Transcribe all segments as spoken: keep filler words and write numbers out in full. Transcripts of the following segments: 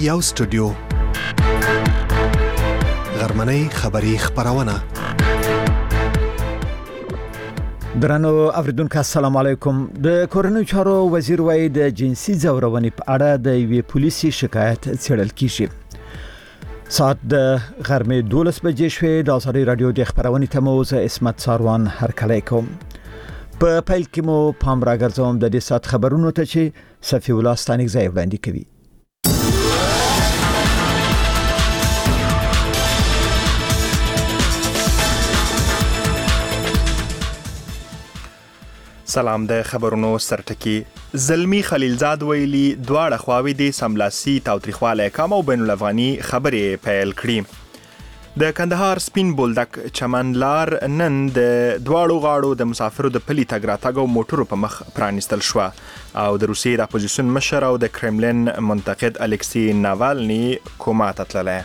یو سټوډیو غرمنۍ خبری خبرونه. درنو اوریدونکو السلام علیکم. د کورنۍ چارو وزیر وایي د جنسي ځورونې په اړه د یوې پولیسي شکایت څېړل کیږي. ساعت د غرمې دولس بجې شوې. د ازادي رادیو د خبرونې تموز اسمت ساروان هرکلی کوم. په پیل کې مو پام راګرځوم د دې سات خبرونو ته چې صفی الله ستانیک ځای وړاندې کوي. سلام. د خبرونو سرټکی. زلمی خلیلزاد ویلي دواړه خواوې د سملاسي تاوتریخواله کم او بین الافغاني خبرې پیل کړي. د کندهار سپین بولدک چمن لار نن د دواړو غاړو د مسافرو د پلي تګ راتګ او موټرو په مخ پرانیستل شوه او د روسیې د اپوزیسیون مشر او د کرملین منتقد الکسی ناوالني کوما ته تللی.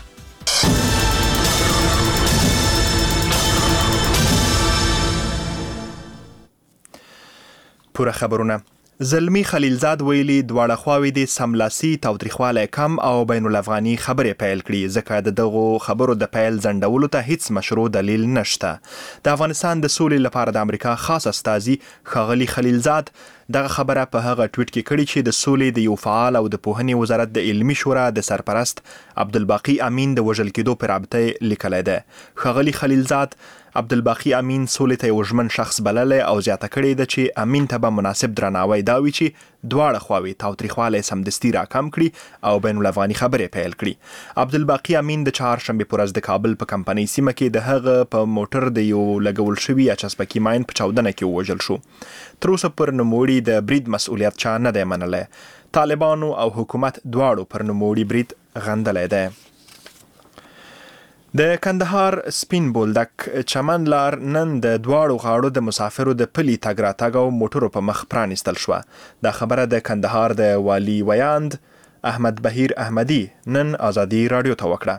پوره خبرونه. زلمی خلیلزاد ویلي دواړه خواوې د سملاسي تاوتریخواله کم او بین الافغاني خبرې پیل کړي ځکه د دغو خبرو د پیل ځنډولو ته هیڅ مشروع دلیل نشته. د افغانستان د سولې لپاره د امریکا خاص استازي ښاغلي خلیلزاد دغه خبره په هغه ټویټ کې کړې چې د سولې د یو فعال او د پوهنې وزارت د علمي شورا د سرپرست عبدالباقي امین د وژل کېدو په رابطه لیکلی ده. ښاغلي خلیلزاد عبدالباقي امین سولې ته یو ژمن شخص بللی او زیاته کړې ده چې امین ته به مناسب درناوی دا وي چې دواړه خواوې تاوتریخوالی سمدستي راکم کړي او بین الافغاني خبرې پیل کړي. عبدالباقي امین د چهارشنبې په ورځ د کابل په کمپنۍ سیمه کې د هغه په موټر د یو لګول شوي اچسپکي ماین په چاودنه کې ووژل شو. تر اوسه پر نوموړي د برید مسؤلیت چا نه دی منلی. طالبانو او حکومت دواړو پر نوموړي برید غندلی دی. د کندهار سپین بولدک چمن لار نن د دواړو غاړو د مسافرو د پلي تګ راتګ او موټرو په مخ پرانیستل شوه. دا خبره د کندهار د والي ویاند احمد بهیر احمدي نن ازادي رادیو ته وکړه.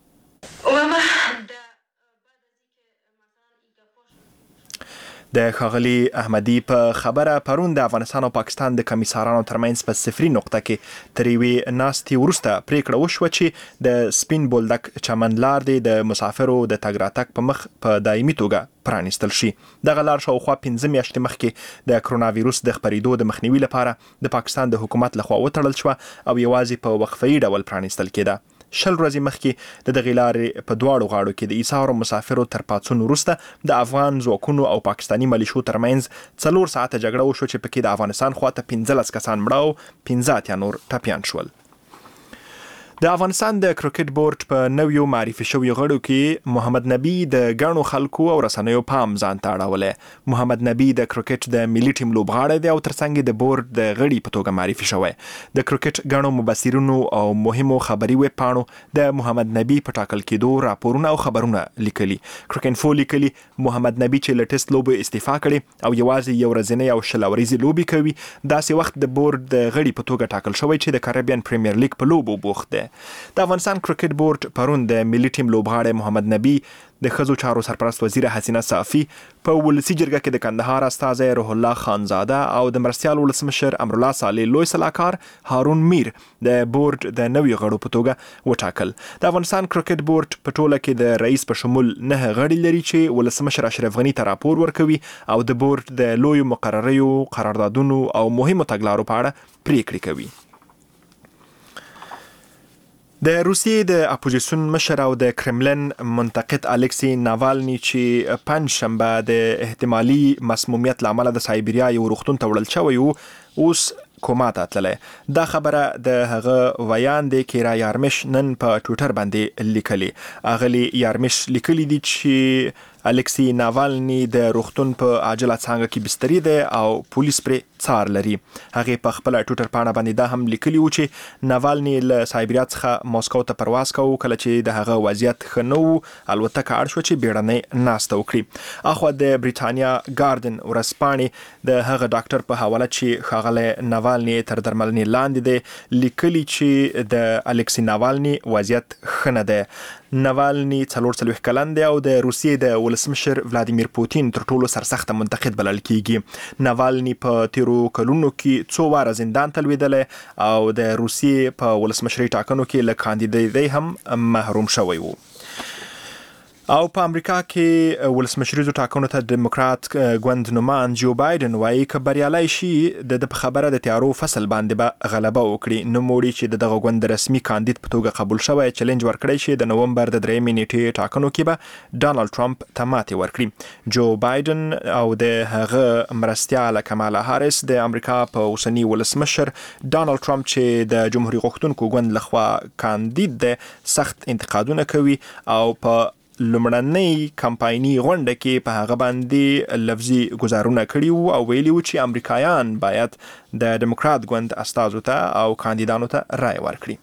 د ښاغلي احمدي په خبره پرون د افغانستان او پاکستان د کمیسارانو ترمنځ په صفري نقطه کې تر یوې ناستې وروسته پریکړه وشوه چې د سپین بولدک چمن لار دی د مسافرو د تګ راتګ په مخ په دایمي توګه پرانیستل شي. دغه لار شاوخوا پنځه میاشتې مخکې د کرونا ویروس د خپرېدو د مخنیوي لپاره د پاکستان د حکومت لخوا وتړل شوه او یوازې په وقفه‌یي ډول پرانیستل کېده. شل ورځې مخکې د دغې لارې په دواړو غاړو کې د ایثارو مسافرو تر پاڅون وروسته د افغان ځواکونو او پاکستاني ملیشو ترمنځ څلور ساعته جګړه وشوه چې پکې د افغانستان خواته پنځلس کسان مړه او پنځه اتیا نور ټپیان شول. د افغانستان د کرکټ بورډ په نویو معرفي شویو غړو کې محمد نبی د ګڼو خلکو او رسنیو پام ځان ته اړولی. محمد نبی د کرکټ د ملي ټیم لوبغاړی دی او ترڅنګ د بورډ د غړي په توګه معرفي شوی. د کرکټ ګڼو مبصرینو او مهمو خبري ویب پاڼو د محمد نبی په ټاکل کېدو راپورونه او خبرونه لیکلي. کرکټ فو لیکلي محمد نبی چې له ټیسټ لوبو استعفا کړي او یوازې یو ورځنۍ او شل اوريزې لوبې کوي داسې وخت د بورډ د غړي په توګه ټاکل شوی چې د کریبین پریمیر لیګ په لوبو بوخت دی. د افغانستان کرکټ بورډ پرون د ملي ټیم لوبغاړی محمد نبی د ښځو چارو سرپرست وزیر حسینه صافي په ولسي جرګه کې د کندهار استازی روح الله خانزاده او د مرستیال ولسمشر امرالله صالح لوی سلاکار هارون میر د بورډ د نویو غړو په توګه وټاکل. د افغانستان کرکټ بورډ په ټوله کې د رئیس په شمول نه غړي لري چې ولسمشر اشرف غني ته راپور ورکوي او د بورډ د لویو مقرریو قراردادونو او مهمو تګلارو په اړه پریکړې کوي. د روسیې د اپوزیسیون مشر او د کرملین منتقد الکسی ناوالني چې پنځ شنبه د احتمالي مسمومیت له امله د سایبریا یو روغتون ته وړل شوی و اوس کوما ته تللی. دا خبره د هغه ویاند کیرا یارمش نن په ټویټر باندې لیکلي. اغلی یارمش لیکلي دي چې الکسی ناوالني د روغتون په عاجله څانګه کې بستري دی او پولیس پرې څار لري. هغې په خپله ټویټر پاڼه باندې دا هم لیکلي و چې ناوالني له سایبریا څخه ماسکو ته پرواز کوو کله چې د هغه وضعیت ښه نه و الوتکه اړ شوه چې بیړنۍ ناسته وکړي. اخوا د بریټانیا ګاردن ورځپاڼې د هغه ډاکټر په حواله چې ښاغلی ښاغلی ناوالني تر درملنې لاندې دی، لیکلي چې د الکسی ناوالني وضعیت ښه نه دی. ناوالني څلور څلوېښت کلن دی او د روسیې د ولسمشر ولادیمیر پوتین تر ټولو سرسخته منتقد بلل کیږي. ناوالني په تیرو کلونو کې څو واره زندان ته لوېدلی او د روسیې په ولسمشري ټاکنو کې له کاندیدۍ هم محروم شوی و. او په امریکا کې ولسمشریزو ټاکنو ته دیموکرات ګوند نومان جو بایدن وایي که بریالی شي د د خبره د تیارو فصل باندې به غلبه وکړي. نوموړي چې دغه ګوند رسمي کاندید په توګه قبول شوی چیلنج ورکړی چې د نومبر د درېیمې نیټې ټاکنو کې به ډانلډ ټرمپ ته ماتې ورکړي. جو بایدن او د هغه مرستیاله کمالا هاریس د امریکا په اوسني ولسمشر ډانلډ ټرمپ چې د جمهوریت غوښتونکو ګوند لخوا کاندید دی سخت انتقادونه کوي او په لومړنۍ کمپایني غونډه کې په هغه باندې لفظي گزارونه کړي وو او ویلي وو چې امریکایان باید د دیموکرات ګوند استازو ته او کاندیدانو ته رائے ورکړي.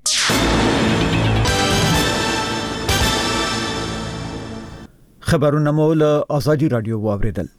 خبرونه مو له آزادي رادیو واوریدل.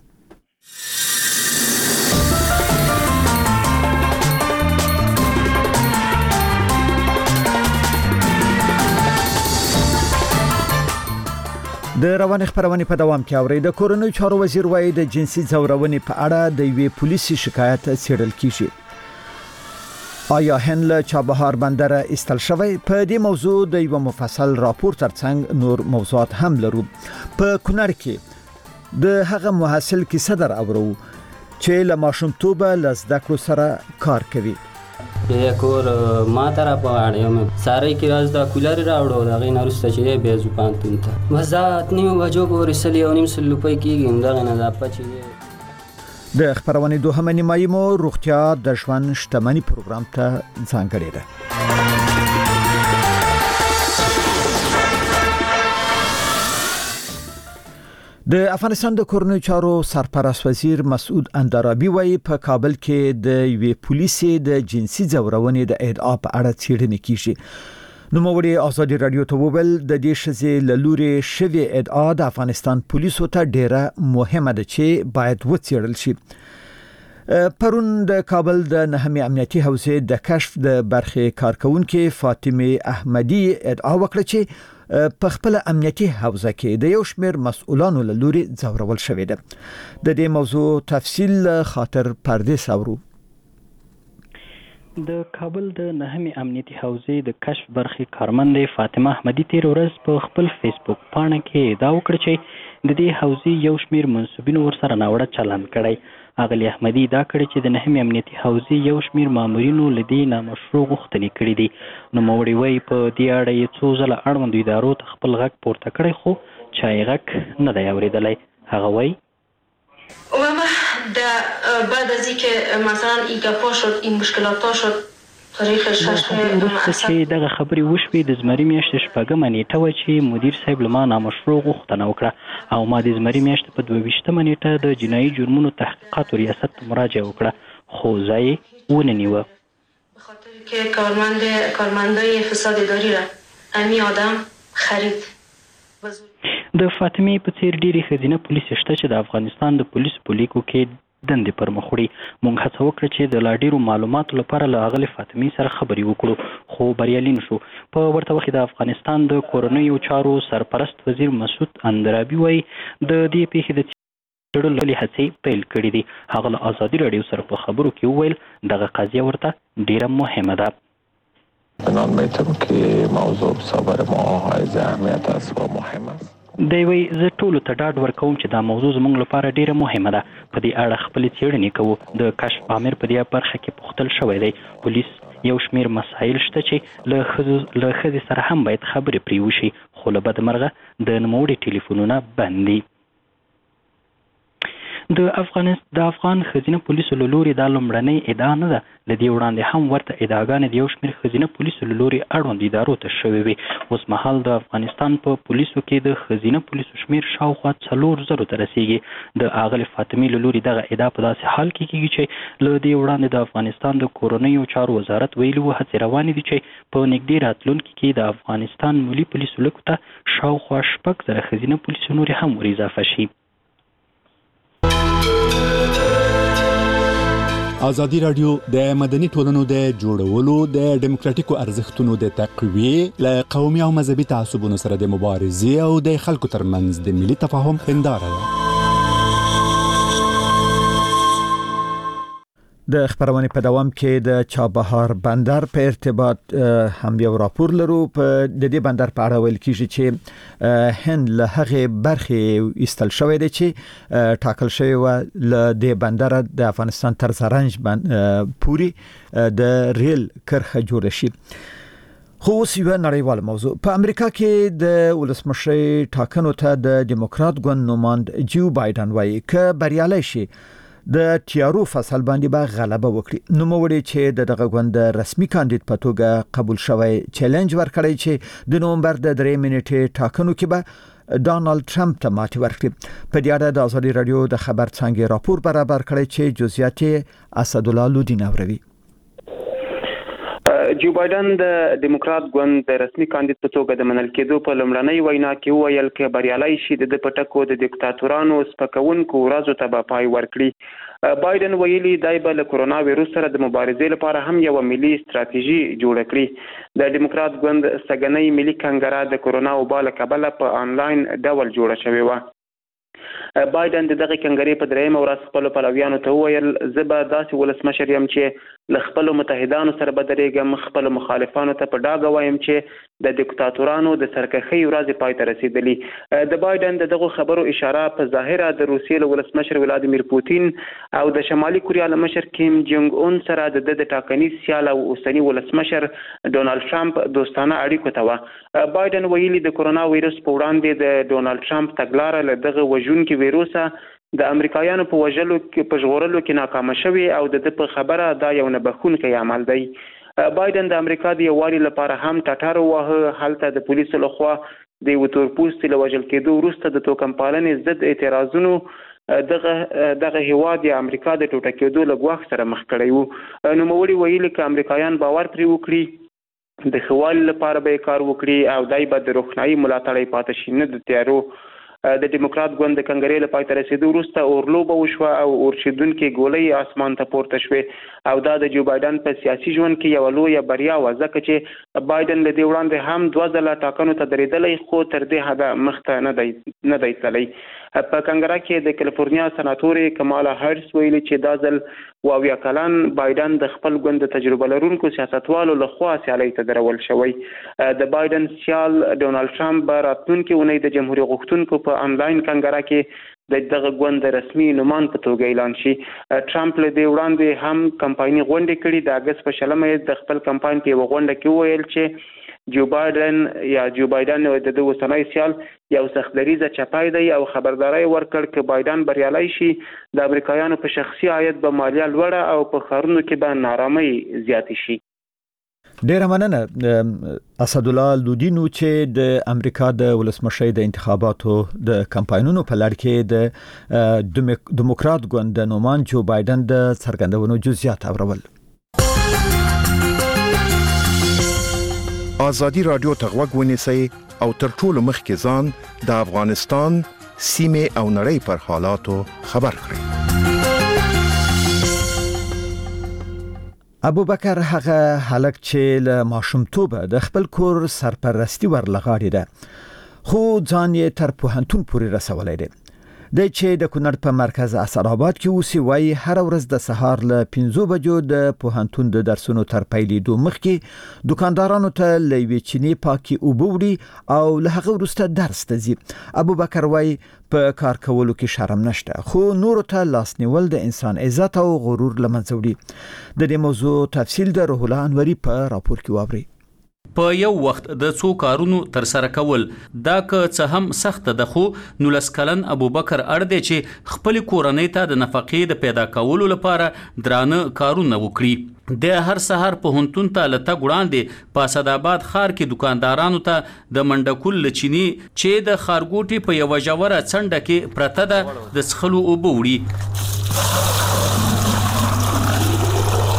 د روان خبرونه په دوام کې اوري. د کورونو چارو وزیر وایي د جنسي ځورونې په اړه د یوې پولیسي شکایت څېړل کیږي. آیا هند له چابهار بندر استل شوی؟ په دې موضوع د یو مفصل راپور ترڅنګ نور موضوعات هم لرو. په کونړ کې د هغه محصل کیسه در اورو چې له ماشومتوبه له زده کړو سره کار کوي. یه کور ما طرف باندې یم ساري کې راز د کولر راوړو دا غي نرسته چې به زوپان تونته مزات نیو وجو ګور سلی او نیم سل په کېږم دا نه دا پچې د خبرونه دوه نیمایي مو روغتیا د ژوند شتمنۍ پروګرام ته ځانګړی ده. د افغانستان د کورنیو چارو سرپرست وزیر مسعود اندرابي وایي په کابل کې د یوې پولیسې د جنسي ځورونې د ادعا په اړه څېړنه کیږي. نوموړي آزادي رادیو ته وویل د دې ښځې له لوري شوې ادعا د افغانستان پولیسو ته ډیره مهمه ده چې باید وڅېړل شي. پرون د کابل د نهمې امنیتي حوزې د کشف د برخې کارکونکو فاطمه احمدی ادعا وکړه چې په خپل امنیتي حوزه کې د یو شمېر مسؤلانو له لوري ځورول شوې ده. د دې موضوع تفصیل خاطر پردیس اورو. د کابل د نهمې امنیتي حوزې د کشف برخې کارمندې فاطمه احمدی تیر ورځ په خپل فیسبوک پاڼه کې ادعا وکړه چې د دې حوزې یو شمېر منسوبینو ورسره ناوړه چلند کړی. اغلی احمدی دا کړی چې د نهمې امنیتي حوزې یو شمېر مامورینو له دې نامشروع غوښتنې کړې دي. نوموړي وایي په دې اړه یې څو ځله اړوندو ادارو ته خپل غږ پورته کړی خو چا یې غږ نه دی اورېدلی. هغه وایي و ما بعد از اینکه مثلا این گپا شد این مشکلات ها شد وروسته چې دغه خبرې وشوې د زمري میاشتې شپږمه نیټه وه چې مدیر صاحب له ما نامشروع غوښتنه وکړه او ما د زمري میاشتې په دوه ویشتمه نیټه د جنایي جرمونو تحقیقاتو ریاست ته مراجعه وکړه خو ځای یې ونه نیوه. بخاطر که کارمند کارمندای فساد اداری را همین آدم خرید. د فاطمه په څیر ډېرې ښځینه پولیس شته چې د افغانستان د پولیسو په لیکو کې دندې پر مخ وړي. موږ هڅه وکړه چې د لا ډېرو معلوماتو لپاره له هغې فاطمې سره خبرې وکړو خو بریالي نه شو. په ورته وخت د افغانستان د کورنیو چارو سرپرست وزیر مسعود اندرابي وایي د دې پیښې د څېړلو هڅې پیل کړي دي. هغه له آزادي راډیو سره په خبرو کې وویل دغه قضیه ورته ډېره مهمه ده. بنان میتم که موضوع بسابر ما حائز اهمیت است و مهم است. دی وایي زه ټولو ته ډاډ ورکوم چې دا موضوع زموږ لپاره ډیره مهمه ده. په دې اړه خپلې څېړنې کوو. د کشف امر په دې برخه کې پوښتل شوی دی. پولیس یو شمېر مسایل شته چې له ښځې سره هم باید خبرې پرې وشي خو له بدمرغه د نوموړي ټلیفونونه بند دي. د افغانستان د افغان ښځینه پولیسو له لوري دا لومړنۍ ادعا نه ده. له دې وړاندې هم ورته ادعاګانې د یو شمېر ښځینه پولیسو له لوري اړوند ادارو ته شوې وې. اوس مهال د افغانستان په پولیسو کې د ښځینه پولیسو شمېر شاوخوا څلور زرو ته رسیږي. د اغلې فاطمې له لوري دغه ادعا په داسې حال کې کېږي چې له دې وړاندې د افغانستان د کورنیو چارو وزارت ویلي وو هڅې روانې دي چې په نږدې راتلونکي کې د افغانستان ملي پولیسو لیکو ته شاوخوا شپږ زره ښځینه پولیسو نورې هم ور اضافه شي. ازادي رادیو د مدني ټولنو د جوړولو د ډیموکراتیکو ارزښتونو د تقویې له قومي او مذهبي تعصبونو سره د مبارزې او د خلکو ترمنځ د ملي تفاهم هنداره ده. د خبرونې په دوام کې د چابهار بندر په ارتباط هم یو راپور لرو. په د دې بندر په اړه ویل کیږي چې هند له هغه برخې ایستل شوې ده چې ټاکل شوی و له د بندر د افغانستان تر زرنج پوري د ریل کرخه جوړ شي. خو اوس یو نړیوال موضوع. په امریکا کې د ولسمشر ټاکنو ته د دیموکرات ګوند نوماند جو بایدن وایي ک بریالي شي د تیارو فصل باندې به غلبه وکړي. نو موړي چې د دغه غوند رسمي کاندید په توګه قبول شوی چیلنج ورکړی چې د نومبر د درې منټې ټاکنو کې به ډانلډ ټرمپ ته ماتې ورکړي. په دې اړه د ازادي رادیو د خبر څنګه راپور برابر کړی چې جزئیات اسدالله لودین اوروي. جو بایدن د دیموکرات ګوند د رسمي کاندید په توګه د منل کېدو په لومړنۍ وینا کې وویل چې بریالي شي د پټکو د دیکتاتورانو سپکونکو ورځو ته به پای ورکړي. بایدن ویلي دی به له کورونا وایروس سره د مبارزې لپاره هم یو ملي ستراتیژي جوړه کړي. د دیموکرات ګوند سګنۍ ملي کنګره د کورونا وبا له کبله په انلاین ډول جوړه شوې و. بایدن د دغه کنګرې په درېیمه ورځ خپلو پلویانو ته وویل زه به داسې ولسمشر یم چې له خپلو متحدانو سره به درېږم. خپلو مخالفانو ته په ډاګه وایم چې د دیکتاتورانو د سرکښۍ ورځې پای ته رسېدلي. د بایدن د دغو خبرو اشاره په ظاهره د روسیې له ولسمشر ولادیمیر پوتین او د شمالي کوریا له مشر کیم جونګ اون سره د د ټاکنیز سیال او اوسني ولسمشر ډونالډ ټرمپ دوستانه اړیکو ته و. بایدن ویلي د کورونا وایروس په وړاندې د ډونالډ ټرمپ تګلاره له دغه وژونکي ویروسه د امریکایانو په وژلو کې په ژغورلو کې ناکامه شوې او د په خبره دا یو نه بخښونکی عمل دی. بایدن د امریکا د یووالي لپاره هم ټټر وهه. هلته د پولیسو لخوا د یو تورپوستي له وژل کېدو وروسته د توکم پالنې ضد اعتراضونو دغه دغه هیواد د امریکا د ټوټه کېدو له ګواښ سره مخ کړی و. نوموړي ویلي چې امریکایان باور پرې وکړي د ښه والي لپاره به کار وکړي او دای به د روښنايي ملاتړ پاتې شي نه د تیارو. د دیموکرات ګوند د کنګرې له پای ته رسېدو وروسته اورلوبه وشوه او اورښیندونکې ګولۍ اسمان ته پورته شوې او دا د جو بایدن په سیاسي ژوند کې یوه لویه بریا وه ځکه چې بایدن له دې وړاندې هم دوه ځله ټاکنو ته درېدلی خو تر دې حده مخته نه دی نه دی تللی. په کنګره کې د کالیفورنیا سناتورې کمالا هریس ویلي چې دا ځل واویا کلن بایدن د خپل ګوند د تجربه لرونکو سیاستوالو لخوا سیالۍ ته درول شوی. د بایدن سیال ډونالډ ټرمپ به راتلونکې اونۍ د جمهوریت غوښتونکو په انلاین کنګره کې د دغه ګوند رسمي نومان په توګه اعلان شي. ټرمپ له دې وړاندې هم کمپایني غونډې کړي. د اګست په شلمه یې د خپل کمپاین په یوه غونډه کې وویل چې جو بایدن یا جو بایدن د د اوسنی سیال یو سختدریزه چپای دی او خبرداري ورکړ چې بایدن بریالي شي د امریکایانو په شخصي عاید به مالیه لوړه او په ښارونو کې به نارامۍ زیاتې شي. ډیره مننه اسدالله لودینو چې د امریکا د ولسمشر د انتخاباتو د کمپاینونو په لړ کې د دیموکرات ګوند نومان جو بایدن د څرګندونو جزئیات اورول. ازادي رادیو ته غوږ ونیسئ او تر ټولو مخکې ځان د افغانستان سیمې او نړۍ پر حالاتو خبر کړئ. ابوبکر هغه هلک چې له ماشومتوبه د خپل کور سرپرستی ورلغاړي ده خو ځان یې تر پوهنتون پورې رسولی دی. د چې د کونړ په مرکز اسداباد کې اوسي وای هر ورځ د سهار له پنځو بجو د پوهنتون د درسونو تر پیلېدو مخکې دکاندارانو ته له یوې چینې پاکي اوبه وړي او له هغه وروسته درس ته ځي. ابوبکر وای په کار کولو کې شرم نشته خو نورو ته لاس نیول د انسان عزت او غرور له منځه وړي. د دې موضوع تفصیل د روح الله انوري په راپور کې واورئ. په یو وخت د څو کارونو تر سره کول دا که څه هم سخت ده خو نولس کلن ابوبکر اړ دی چې خپل کورنۍ ته د نفقې د پیدا کولو لپاره درانه کارونه وکړي. د هر سحر په هنتون ته لته ګړاندې په اسداباد ښار کې دکاندارانو ته د منډکول لچینی چې د خارګوټي په یو ژوره څنډه کې پرته ده د څخلو اوبه وړي.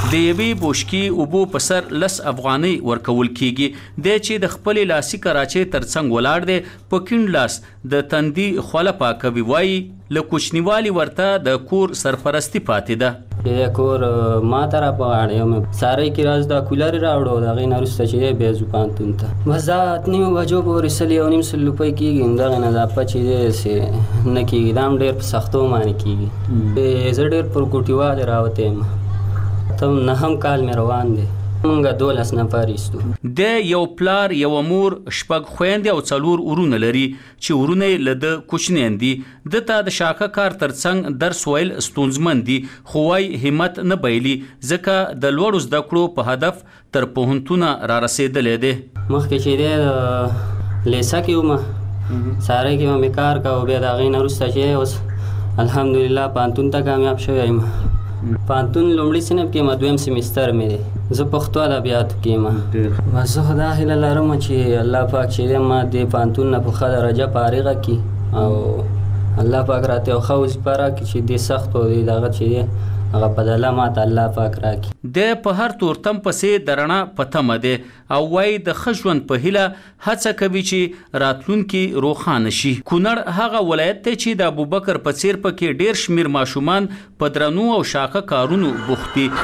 د یوې بوشکي اوبو په سر لس افغانۍ ورکول کیږي د چې د خپل لاسي کراچۍ ترڅنګ ولاړ دی په کیڼ لاس د تندي خوله پاکوي وایي له کوچنیوالي ورته د کور سرپرستی پاتې ده. د کور ما ته را په غاړه یم ساري کې راز د کولر راوړو د غي نرسته چې به زوپان تونته مزات نیو وجو پورې سلی او نیم سل روپۍ کېږي دا نه دا پچې دې سي نه کېږي دام ډېر په سختو باندې کېږي زه ډېر پر کوټیواله راوته یم ته نه هم کال مې روان دی مونږه دولس نفر ایستو. د یو پلار یو مور شپږ خويندې او څلور ورونه لري چې ورونه له د کوچنین دي د تا د شاکه کار ترڅنګ درس ویل ستونزمن دي خو وايي همت نه بایلي ځکه د لوړو زده کړو په هدف تر پوهنتونه را رسیدلې دي. مخکې چې د لیسا کې ومه ساره کې مې کار کاوه بیا د هغې نه وروسته چې اوس الحمدلله پوهنتون ته کامیاب شوی یم. پوهنتون لومړي صنف کې ما دویم سیمیستر مې دی زه پښتو ادبیاتو کې یم زه خدا هیله لرم چې الله پاک چې ما د پوهنتون نه په ښه درجه فارغه کړي او الله پاک راته یو ښه وظیفه راکړي چې دې سخت او دغه چې دی هغه بدله ماته الله پاک راکړي. د په هر تورتم پسې د رڼا په تمه دی او وایي د ښه ژوند په هیله هڅه کوي چې راتلونکي روښانه شي. کونړ هغه ولایت دی چې د ابوبکر په څیر پکې ډېر شمیر ماشومان په درنو او شاقه کارونو بوخت دي.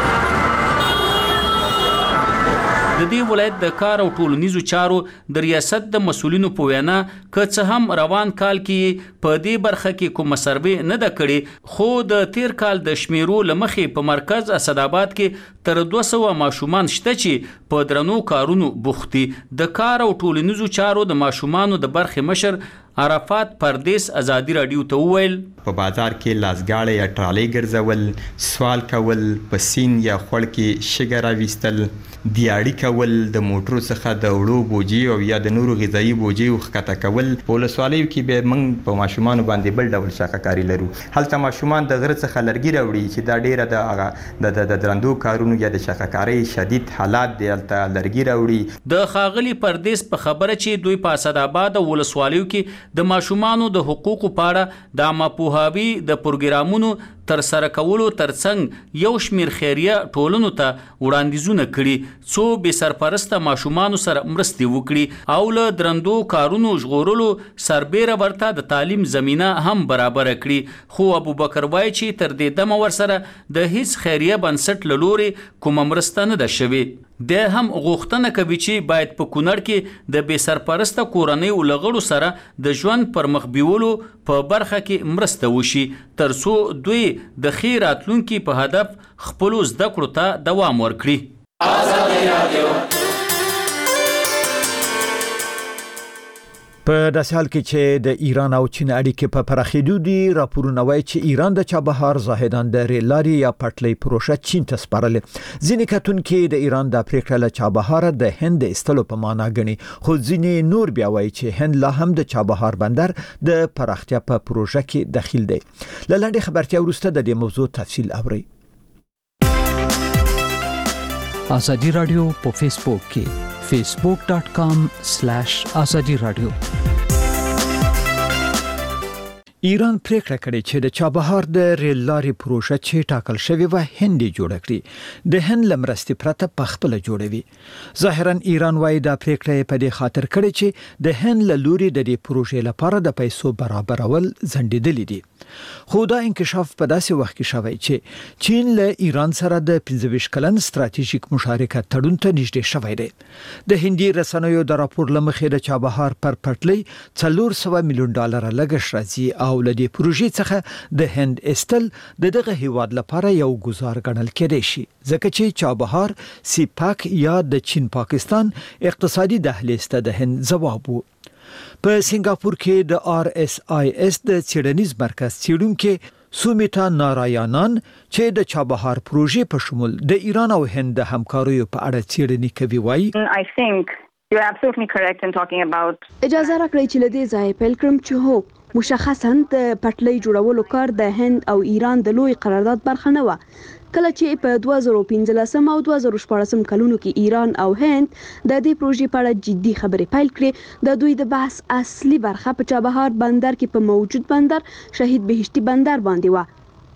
د دې ولایت د کار او ټولنیزو چارو د ریاست د مسولینو په وینا که څه هم روان کال کې په دې برخه کې کوم سروې نه ده کړې خو د تیر کال د شمیرو لمخې په مرکز اسداباد کې تر دوه سوه ماشومان شته چې په درنو کارونو بوخت دي. د کار او ټولنیزو چارو د ماشومانو د برخې مشر عرفات پردیس ازادي رادیو ته وویل په بازار کې لاسګاړې یا ټرالۍ ګرځول سوال کول په سین یا خوړ کې شګه راویستل دیاړي کول د موټرو څخه د وړو بوجي او یا د نورو غذایی بوجي وښکته کول. په ولسوالیو کې به موږ په ماشومانو باندې بل ډول شاقهکاري لرو. هلته ماشومان د غره څخه لرګي راوړي چې دا ډیره د هغه د درندو کارونو یا د شاقهکارۍ شدید حالات دی هلته لرګي راوړي. د ښاغلي پردیس په خبره چې دوی په اسداباد او ولسوالیو کې د ماشومانو د حقوقو په اړه د عامه پوهاوي د پروګرامونو تر سره کولو ترڅنګ یو شمیر خیریه ټولنو ته وړاندیزونه کړي څو بې سرپرسته ماشومانو سره مرستې وکړي او له درندو کارونو ژغورلو سربیره ورته د تعلیم زمینه هم برابره کړي. خو ابوبکر وایي چې تر دې دمه ورسره د هیڅ خیریه بنسټ له لورې کومه مرسته نه ده شوې. د هم غوښتنه کوي چې باید په کونړ کې د بې سرپرسته کورنیو له غړو سره د ژوند پر مخ بیولو په برخه کې مرسته وشي تر څو دوی د ښې راتلونکي په هدف خپلو زده کړو ته دوام ورکړي. په داسې حال کې چې د ایران او چین اړیکې په پراخېدو دي راپورونه وایي چې ایران د چابهار زاهدان د ریل لارې یا پټلۍ پروژه چین ته سپارلې. ځینې کتونکي د ایران د پریکړه له چابهار د هند ایستلو په معنا ګڼي خو ځینې نور بیا وایي چې هند لا هم د چابهار بندر د پراختیا په پروژه کې دخیل دی. له لنډې خبرتیا وروسته د دې موضوع تفصیل اورئ. آزادی رادیو په فیسبوک کې facebook dot com slash azadi radio. ایران پریکړه کړې چې د چابهار د ریل لارې پروژه چې ټاکل شوی و هند جوړ کړي د هند لمرستي پرته په خپل جوړوي. ظاهرا ایران وايي دا پریکړه په دې خاطر کړې چې د هند له لوري د دې پروژې لپاره د پیسو برابرول ځنډېدلې دي. خو دا انکشاف په داسې وخت کې شوی چې چین له ایران سره د پنځه ویشت کلن ستراتیژیک مشارکت تړون ته نږدې شوی دی. د هندي رسنیو د راپور لمخې د چابهار پر پټلۍ څلور سوه میلیون ډالر لګښت راځي او ولدي پروژې څخه د هند استل د دغه هیواد لپاره یو گزار ګڼل کېدای شي ځکه چې چابهار سیپاک یا د چین پاکستان اقتصادي دهلیز ته د هند ځواب وو. په سنگاپور کې د آر اس آی اس د څېړنیز مرکز څېړونکو سومیتا نارایانان چې د چابهار پروژې په شمول د ایران او هند د همکاریو په اړه څېړنې کوي وایي I think you're absolutely correct in talking about اجازه راکړئ چې لدې ځای پیل کړم چې هو مشخصاً د پټلۍ جوړولو کار د هند او ایران د لوی قرارداد برخه نه و. کله چې په دوه زره پنځلسم او دوه زره شپاړسم کلونو کې ایران او هند د دې پروژې په اړه جدي خبرې پیل کړې د دوی د بحث اصلي برخه په چابهار بندر کې په موجود بندر شهید بهشتي بندر باندې و.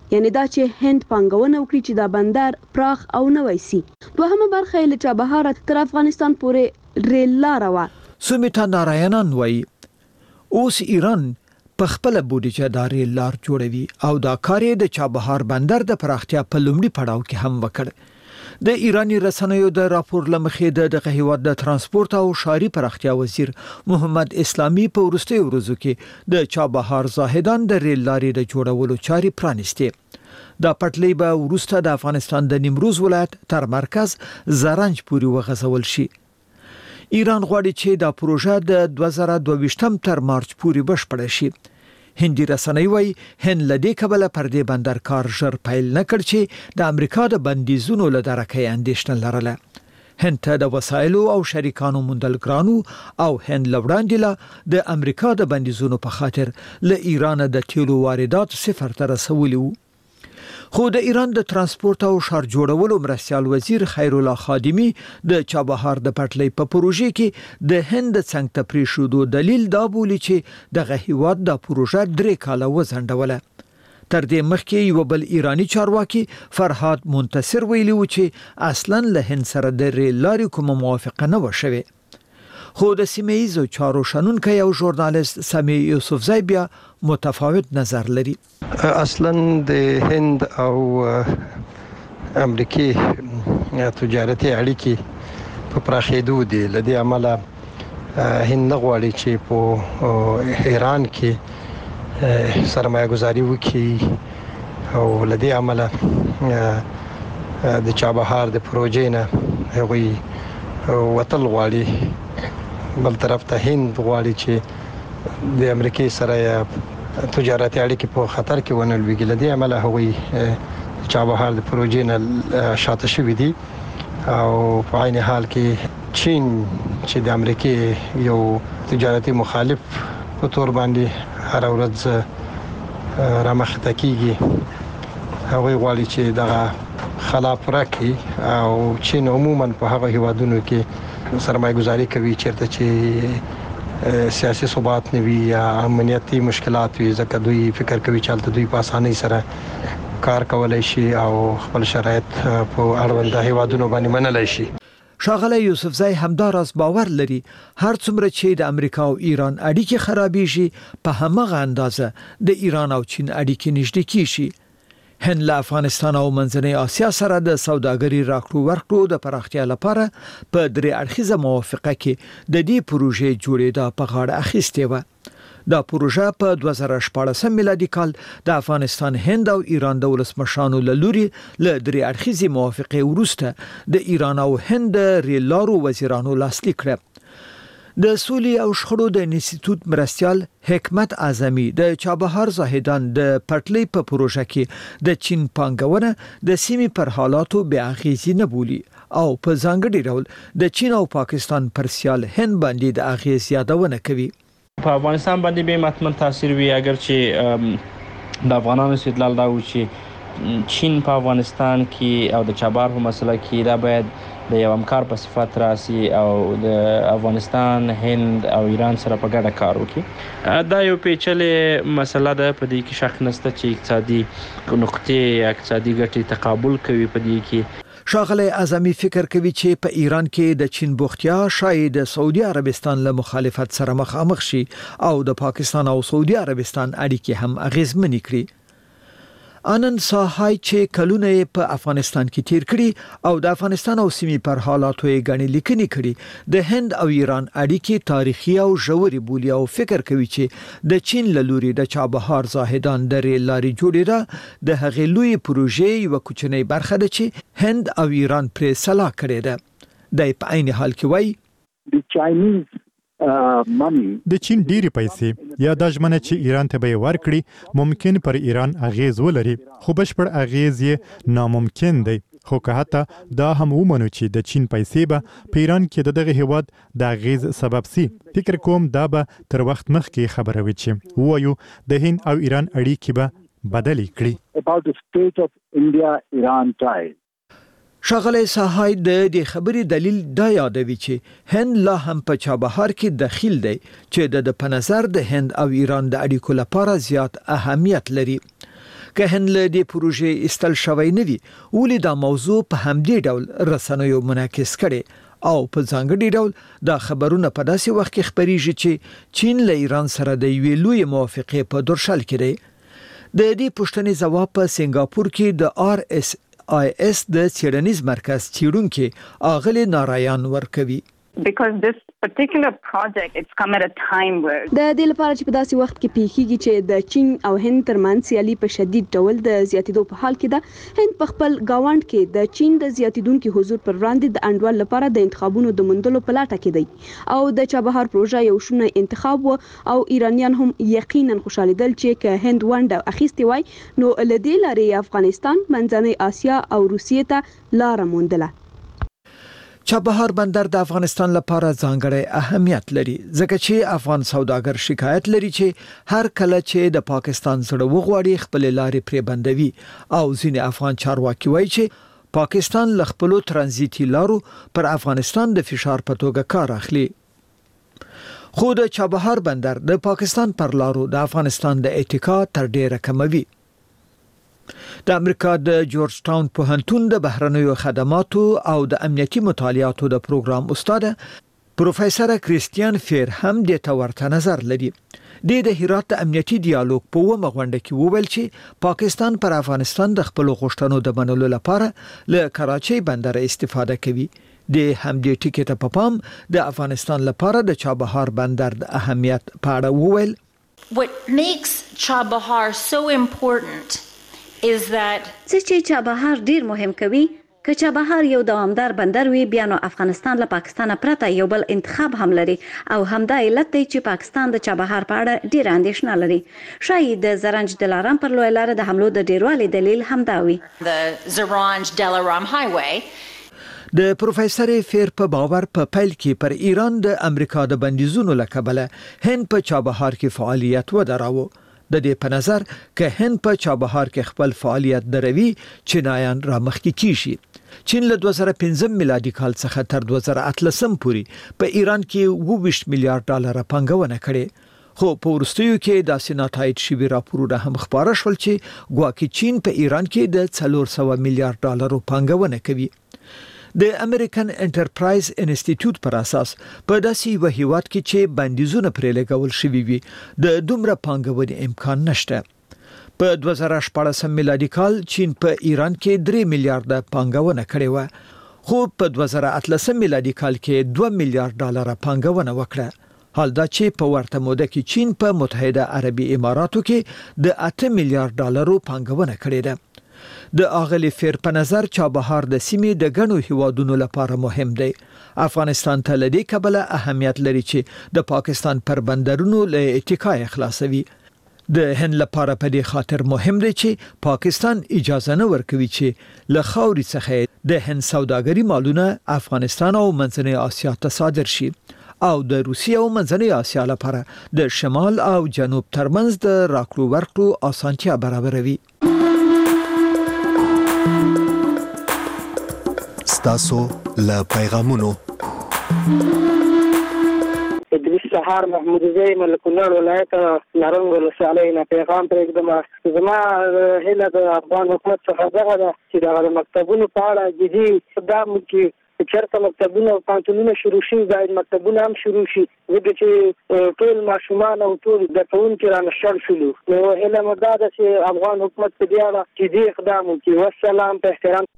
یعنی دا چې هند پانګونه وکړي چې دا بندر پراخ او نوی سي. دوهمه برخه یې له چابهار تر افغانستان پورې ریل لار و. سومیتا نارایانان وایي اوس ایران په خپل بودیجه دا ریل لار جوړوي او دا کار یې د چابهار بندر د پراختیا په لومړي پړاو کې هم وکړ. د ایرانی رسنیو د راپور لمخې د دغه هیواد د ترانسپورت او ښاري پراختیا وزیر محمد اسلامي په وروستیو ورځو کې د چابهار زاهدان د ریل لارې د جوړولو چارې پرانیستې. دا پټلۍ به وروسته د افغانستان د نیمروز ولایت تر مرکز زرنج پورې وغځول شي. ایران غواړي چې دا پروژه د دوه زره دوه ویشتم تر مارچ پورې بشپړه شي. هندي رسنۍ وایي هند لدې کبله پر دې بندر کار ژر پیل نه کړ چې د امریکا د بندیزونو له درکه اندېښنه لرله. هند ته د وسایلو او شریکانو موندل ګرانو او هند لوړاندې له د امریکا د بندیزونو په خاطر له ایران د تیلو واردات صفر ته رسولي وو. خو د ایران د ترانسپورت او ښار جوړولو مرستیال وزیر خیر الله خادمی د چابهار د پټلۍ په پروژې کې د هند څنګه ته پریښودو دلیل دا بولی چې دغه هیواد د پروژه درې کاله وځنډوله. تر دې مخکې یو بل ایرانی چارواکي فرهاد منتصر ویلي و چې اصلا له هند سره د ریل لارې کومه موافقه نه و شوې. خو د سیمه‌ایزو چارو شنونکی او ژورنالیست سمیع یوسفزی بیا متفاوت نظر لري. اصلا د هند او امریکای تجارتي اړیکې په پراخېدو دي. لدې عمله هند نه غواړي چې په ایران کې سرمایه گذاري وکړي او لدې عمله د چابهار د پروژې نه هغوی وتل غواړي. بل طرف ته هند غواړي چې د امریکای سره تجارتي اړیکې په خطر کې ونه لویږي. لدې عمله هغوی چابهار د پروژې نه شاته شوي دي او په عین حال کې چین چې د امریکای یو تجارتي مخالف په تور باندې هر ورځ رامخته کیږي هغوی غواړي چې دغه خلاف راکړي او چین عموما په هغه هیوادونو کې سرمایه گذاری کوي چیرته چې سیاسي ثبات نه وي یا امنیتي مشکلات وي ځکه دوی فکر کوي چې دوی په اسانۍ سره کار کولای شي او خپل شرایط په اړوند هیوادونو باندې منلای شي. ښاغلی یوسفزی همداراز باور لري هر څومره چې د امریکا او ایران اړیکې خرابېږي په همغه اندازه د ایران او چین اړیکې نږدې کیږي. هند له افغانستان او منځنۍ اسیا سره د سوداګرۍ راکړو ورکړو د پراختیا لپاره په درې اړخیزه موافقه کې د دې پروژې جوړېدا په غاړه اخیستې و. دا پروژه په دوه زره شپاړسم میلادي کال د افغانستان هند او ایران د ولسمشرانو له لوري له درې اړخیزې موافقې وروسته د ایران او هند ریل لارو وزیرانو لاسلیک کړه. د سولې او شخړو د انسټیټیوټ مرستیال حکمت اعظمي د چابهار زاهدان د پټلۍ په پروژه کې د چین پانګونه د سیمې پر حالاتو بې اغیزې نه بولي او په ځانګړي ډول د چین او پاکستان پر سیال هند باندې د اغیز یادونه کوي. په افغانستان باندې به متمن تاثیر وي اگر چې د افغانانو استدلال دا و چې چین په افغانستان کې او د چابهار په مسله کې دا باید د یو همکار په صفت راسي او د افغانستان هند او ایران سره په ګډه کار وکړي. دا یو پیچلې مسله ده په دې کې شک نشته چې اقتصادي نقطې اقتصادي ګټې تقابل کوي په دې کې. ښاغلی اعظمي فکر کوي چې په ایران کې د چین بوختیا شاید د سعودي عربستان له مخالفت سره مخامخ شي او د پاکستان او سعودي عربستان اړیکې هم اغیزمنې کړي. آنند ساهای چې کلونه په افغانستان کې تیر کړي او د افغانستان او سیمې پر حالاتو یې غني لیکنې کړي د هند او ایران اړیکې تاریخي او ژورې بولي او فکر کوي چې د چین له لوري د چابهار زاهدان د ریل لارې جوړېدا د هغې لوی پروژې یو کوچنی برخه ده چې هند او ایران پرې سلا کړې ده. د په عین حال کې وایي د چاینیز د چین ډېری پیسې یا د ژمنه چې ایران ته به ورکړي ممکن پر ایران اغیز ولري خو بشپړ اغیز یې ناممکن دی. خو که حتی دا هم ومنو چې د چین پیسې به په ایران کې د دغه هیواد د اغیز سبب سي فکر کوم دا به تر وخت مخکې خبره وي چې وایو د هند او ایران اړیکې به بدلې کړي. about the state of India-Iran ties. ښاغلی ساهای د دې خبرې دلیل دا یادوي چې هند لا هم په چابهار کې دخیل دی چې د په نظر د هند او ایران د اړیکو لپاره زیات اهمیت لري. که هند له دې پروژې استل شوی نه وي ولې دا موضوع په همدې ډول رسنیو منعکس کړي او په ځانګړي ډول دا خبرونه په داسې وخت کې خبريږي چې چین له ایران سره د یوې لوی موافقې په درشل کې دی. د دې پوښتنې جواب په سنگاپور کې د آر اس آی اس د څېړنیز مرکز څېړونکي اغلی نارایان ورکوي. Because this particular project, it's come at a time where د دې لپاره چې په داسې وخت کې پیښیږي چې د چین او هند ترمنځ سیالي په شدید ډول د زیاتیدو په حال کې ده. هند په خپل گاوند کې د چین د زیاتیدونکو حضور پر وړاندې د انډول لپاره د انتخابونو د مندلو په لټه کې دی او د چابهار پروژه یو شونه انتخاب و او ایرانیان هم یقینا خوشالیدل چې که هند ونډه اخیستې وای نو لدې لارې افغانستان، منځنۍ اسیا او روسیې ته لار موندله. چابهار بندر د افغانستان لپاره ځانګړی اهمیت لري ځکه چې افغان سوداګر شکایت لري چې هر کله چې د پاکستان سره وغواړي خپل لارې پرې بندوي او ځینې افغان چارواکي وایي چې پاکستان له خپل ترانزیتي لارو پر افغانستان د فشار په توګه کار اخلي. خو د چابهار بندر د پاکستان پر لارو د افغانستان د اتکا تر ډیره کموي. د امریکا د جورج ټاون پوهنتون د بهرنیو خدماتو او د امنیتي مطالعاتو د پروګرام استاد پروفیسور کریستیان فیر هم د تورته نظر لري. د هرات د امنیتي ډیالوګ په ومه غونډه کې وویل چې پاکستان پر افغانستان د خپل غوښتنو د منلو لپاره له کراچۍ بندر استفاده کوي. د همدې ټکي ته په پام د افغانستان لپاره د چابهار بندر د اهمیت په اړه وویل. What makes Chabahar so important is that چې چابهار ډیر مهم کوي که چابهار یو دوامدار بندر وي بیا نو افغانستان له پاکستان پرته یو بل انتخاب هم لري او همدا علت دی چې پاکستان د چابهار په اړه ډیر اندېښنه لري. شاید د زرنج دلارام پر لوی لار د حملو د ډیروالي دلیل همدا وي. The Zaranj Delaram Highway. د پروفیسور فیر په باور په پیل کې پر ایران د امریکا د بندیزونو لکبله هند په چابهار کې فعالیت ودراوه. د دې په نظر که هند په چابهار کې خپل فعالیت دروي چینایان را مخکې کیږي. چین له دوه زره پنځم میلادي کال څخه تر دوه زره اتلسم پورې په ایران کې اووه ویشت میلیارډ ډالر پانګونه کړې خو په وروستیو کې داسې ناتایید شوي راپورونه هم خبره شول چې ګواکې چین په ایران کې د څلور سوه میلیارډ ډالرو پانګونه کوي. د امریکن انټرپرایز انسټیټیوټ پر اساس په داسې یو هیواد کې چې بندیزونه پرې لګول شوي وي د دومره پانګونې امکان نشته. په دوه زره شپاړسم میلادي کال چین په ایران کې درې میلیارډ پانګونه کړې و خو په دوه زره اتلسم میلادي کال کې دوه میلیارډ ډالر پانګونه وکړه. حال دا چې په ورته موده کې چین په متحده عربي اماراتو کې د اته میلیارډ ډالرو پانګونه کړې ده. د اغلی فیر په نظر چابهار د سیمې د غنو هیوادونو لپاره مهم دی. افغانستان ته لدی کبله اهمیت لري چې د پاکستان پر بندرونو له اتکای خلاصوي. د هند لپاره په دې خاطر مهم دی چې پاکستان اجازه نه ورکوي چې له خاوري څخه د هند سوداګري مالونه افغانستان او منځنۍ اسیا ته صادر شي او د روسیې او منځنۍ اسیا لپاره د شمال او جنوب ترمنځ د راکړو ورکړو اسانتیا برابروي. ستاسو له پیغامونو ادریس سهار محمود زئی ملکونړ ولایت نارنګ ولسوالۍ نه پیغام پرېږدم. زما هیله د افغان حکومت څخه دغه ده چې د مکتبونو په اړه جدي اقدام وکړي. چېرته مکتبونه او پوهنتونونه شروع شي باید مکتبونه هم شروع شي ځکه چې ټول ماشومان او ټول زده کوونکي رانشل شولو. نو هیله مو دا ده چې افغان حکومت په دې اړه جدي اقدام وکړي. والسلام په احترام.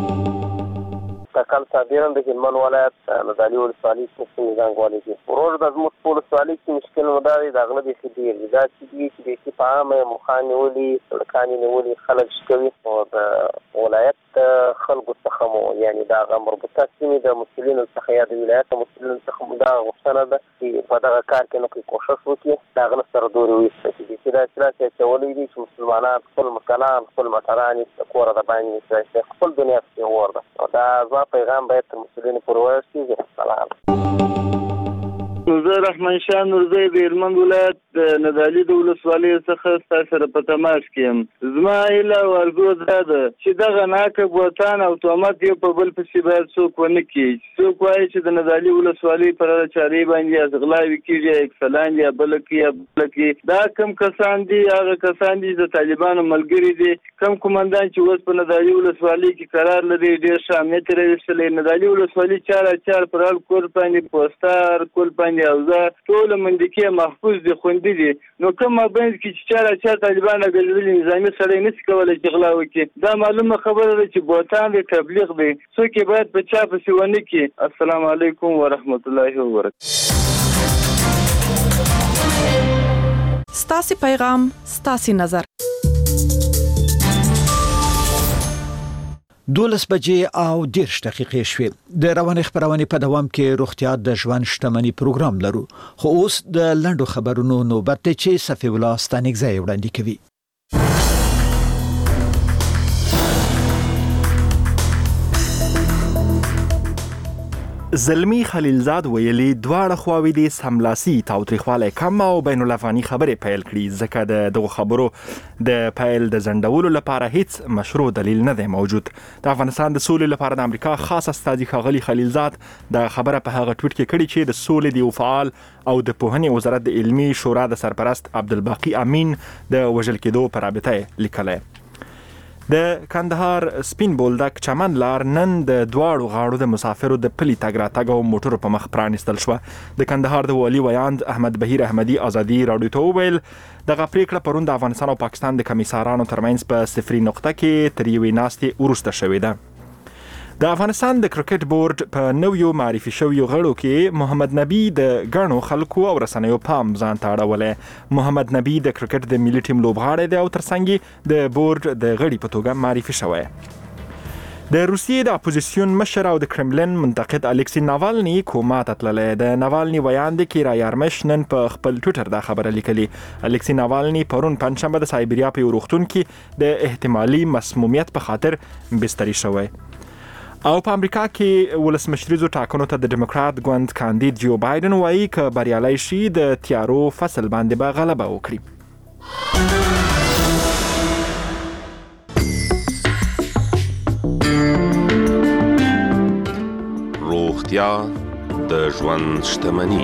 تکل صابران د هلمند ولایت نادعلي ولسوالۍ څخه زنګوالي دي. ورور د زموږ په ولسوالۍ کې مشکل نو دا دی د هغه بیخي ډېر دي. دا چې دي چې بیخي په عامه مخان نیولي سړکانې نیولي خلک شکوي او د ولایت خلکو څخه مو یعنې د هغه مربوطه سیمې د مسؤلینو څخه یا د ولایت د مسؤلینو څخه مو دغه غوښتنه ده چې په دغه کار کې نو کوي کوښښ وکړي د هغه نه سره دورې وایسته چې بیخي داسې داسې اچولی دي چې مسلمانان خپل مسلمان خپل مټران یې د کوره د باندې خپل دنیا پسې اور ده او دا زما پیغام باید تر مسؤلینو پورې ورسېږي. سلام. زه رحمان شاه نورزی د هلمند ولایت د ندالي د ولسوالۍ څخه ستاسو سره په تماس کې یم. زما هیله او ارزو دا ده چې دغه ناکه بوتان او تهمت یو په بل پسې باید څوک ونه کړي. څوک وایي چې د ندالي ولسوالۍ پر چارې باندې غلاوې کېږي، اکسلان یا بل کې یا بل کې. دا کم کسان دي، هغه کسان دي د طالبانو ملګري دي. کم قومندان چې اوس په ندالي ولسوالۍ کې قرار لري ډېر ښه امنیت یې راویستلی. ندالي ولسوالۍ چار چار پر هر کور باندې پوسټر کول باندې اوزه ټول منډکې محفوظ دي، خوندي دي. نو کوم مابین کې چې چار چار طالبان ګرځېدلي نظامي سړی نشي کولی چې غلا وکړي. دا معلومه خبره ده چې بوتان دی، تبلیغ دی. څوک یې باید په چا پسې ونه کړي. السلام علیکم ورحمت الله وبرکاته. ستاسو پیغام ستاسو نظر. دولس بجې او دیرش دقیقې شوې. د رواني خبرونه په دوام کې روغتیا د ژوند شتمنۍ پروګرام لرو، خو اوس د لنډو خبرونو نوبت دی چې صفي الله ستانګزی وړاندې کوي. زلمی خلیلزاد ویلي دواړه خواوې د سملاسي تاوتریخوالی کم او بین الافغاني خبرې پیل کړي، ځکه د دغو خبرو د پیل د ځنډولو لپاره هیڅ مشروع دلیل نه دی موجود. د افغانستان د سولې لپاره د امریکا خاص استازي ښاغلي خلیلزاد د خبره په هغه ټویټ کې کړې چې د سولې د یو فعال او د پوهنې وزارت د علمي شورا د سرپرست عبدالباقي امین د وژل کېدو په رابطه لیکلی. د کندهار سپین بولدک چمن لار نن د دواړو غاړو د مسافرو د پلي تګ راتګ او موټرو په مخ پرانیستل شوه. د کندهار د والي ویاند احمد بهیر احمدي ازادي راډیو ته وویل دغه پریکړه پرون د افغانستان او پاکستان د کمیسارانو ترمنځ په صفري نقطه کې تر یوې ناستې وروسته شوې ده. د افغانستان د کرکټ بورډ په نویو معرفي شویو غړو کې محمد نبی د ګڼو خلکو او رسنیو پام ځان ته اړولی. محمد نبی د کرکټ د ملي ټیم لوبغاړی دی او ترڅنګ د بورډ د غړي په توګه معرفي شوی. د روسیې د اپوزیسیون مشر او د کرملین منتقد الکسی ناوالني کوما ته تللی. د ناوالني ویاند کیرا یارمش نن په خپل ټویټر دا خبره لیکلي. الکسی ناوالني پرون پنځشنبه د سایبریا په یو روغتون کې د احتمالي مسمومیت په خاطر بستري شوی. او په امریکا کې ولسمشریزو ټاکنو ته د ډیموکرات ګوند کاندید جو بایدن وایي که بریالی شي د تیارو فصل باندې به غلبه وکړي. روغتیا د ژوند شتمني.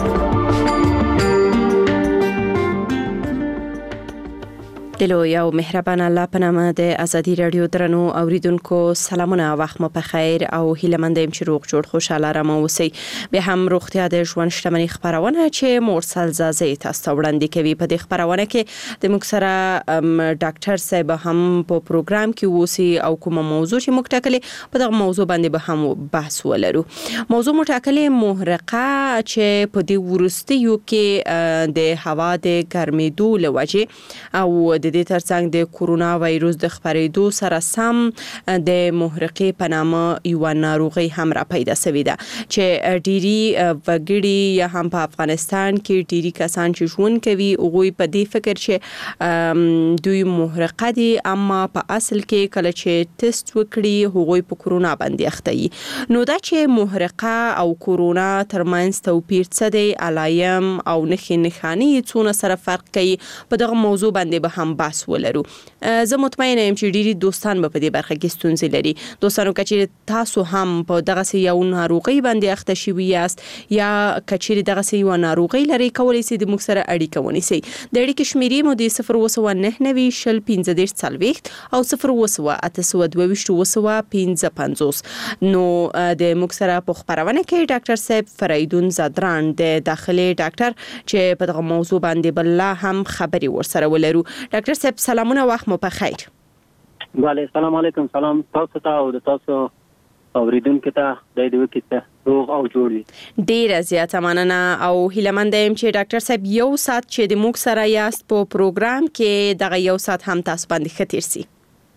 دلو یو مهربان الله په نامه د ازادي رادیو درنو اوریدونکو سلامونه، وخت مو په خیر او هیله مند یم چې روغ جوړ خوشاله رمه اوسئ. به هم روغتیا د ژوند شتمنۍ خبرونه چې مرسل زازی تاسو ته وړاندې کوي. په دې خبرونه کې د موږ سره ډاکټر صاحب هم په پروګرام کې اوسي او کومه موضوع چې موږ ټاکلې په دغه موضوع باندې به هم بحث ولرو. موضوع مو ټاکلې محرقه چې په دې ورستیو کې د هوا د ګرمېدو له وجې او د دې ترڅنګ د کورونا وایروس د خپرېدو سره سم د محرقې په نامه یو ناروغي هم را پیدا شوې ده چې ډيري وګړي یا هم په افغانستان کې ډيري کسان چې ژوند کوي هغوی په دې فکر چې دوی محرقه دي، اما په اصل کې کله چې ټیسټ وکړي هغوی په کورونا باندې اخته دي. نو دا چې محرقه او کورونا ترمنځ توپیر څه دی، علایم او نښې نښانې څونه سره فرق کوي، په دغه موضوع باندې به هم بحث ولرو. زه مطمئنه یم چې ډیری دوستان به په دې برخه کې ستونزې لري. دوستانو کچېرې تاسو هم په دغه یو ناروغي باندې اخته شوي یاست یا کچېرې دغه یو ناروغي لري، کولی سئ د موږ سره اړیکه ونیسئ. د اړیکې شمیرې مو د صفر اووه سوه نهه نوي شل پنځه دېرش څلوېښت او صفر اووه سوه اته سوه دوه ویشت اووه سوه پنځه پنځوس. نو د موږ سره په خبرونه کې ډاکټر صاحب فریدون زادران د داخلي ډاکټر چې په دغه موضوع باندې بل هم خبري ورسره ولرو. ډاکټر صاحب سلامونه، وخت مو په خیر. بله، سلام علیکم. سلام تاسو ته او د تاسو اوریدونکو ته د دې وخت روغ او جوړ وي. ډیره زیاته مننه او هیله مند یم چې ډاکټر صاحب یو سات چې د موږ سره یاست په پروګرام کې دغه یو سات هم تاسو باندې ښه تیر سي.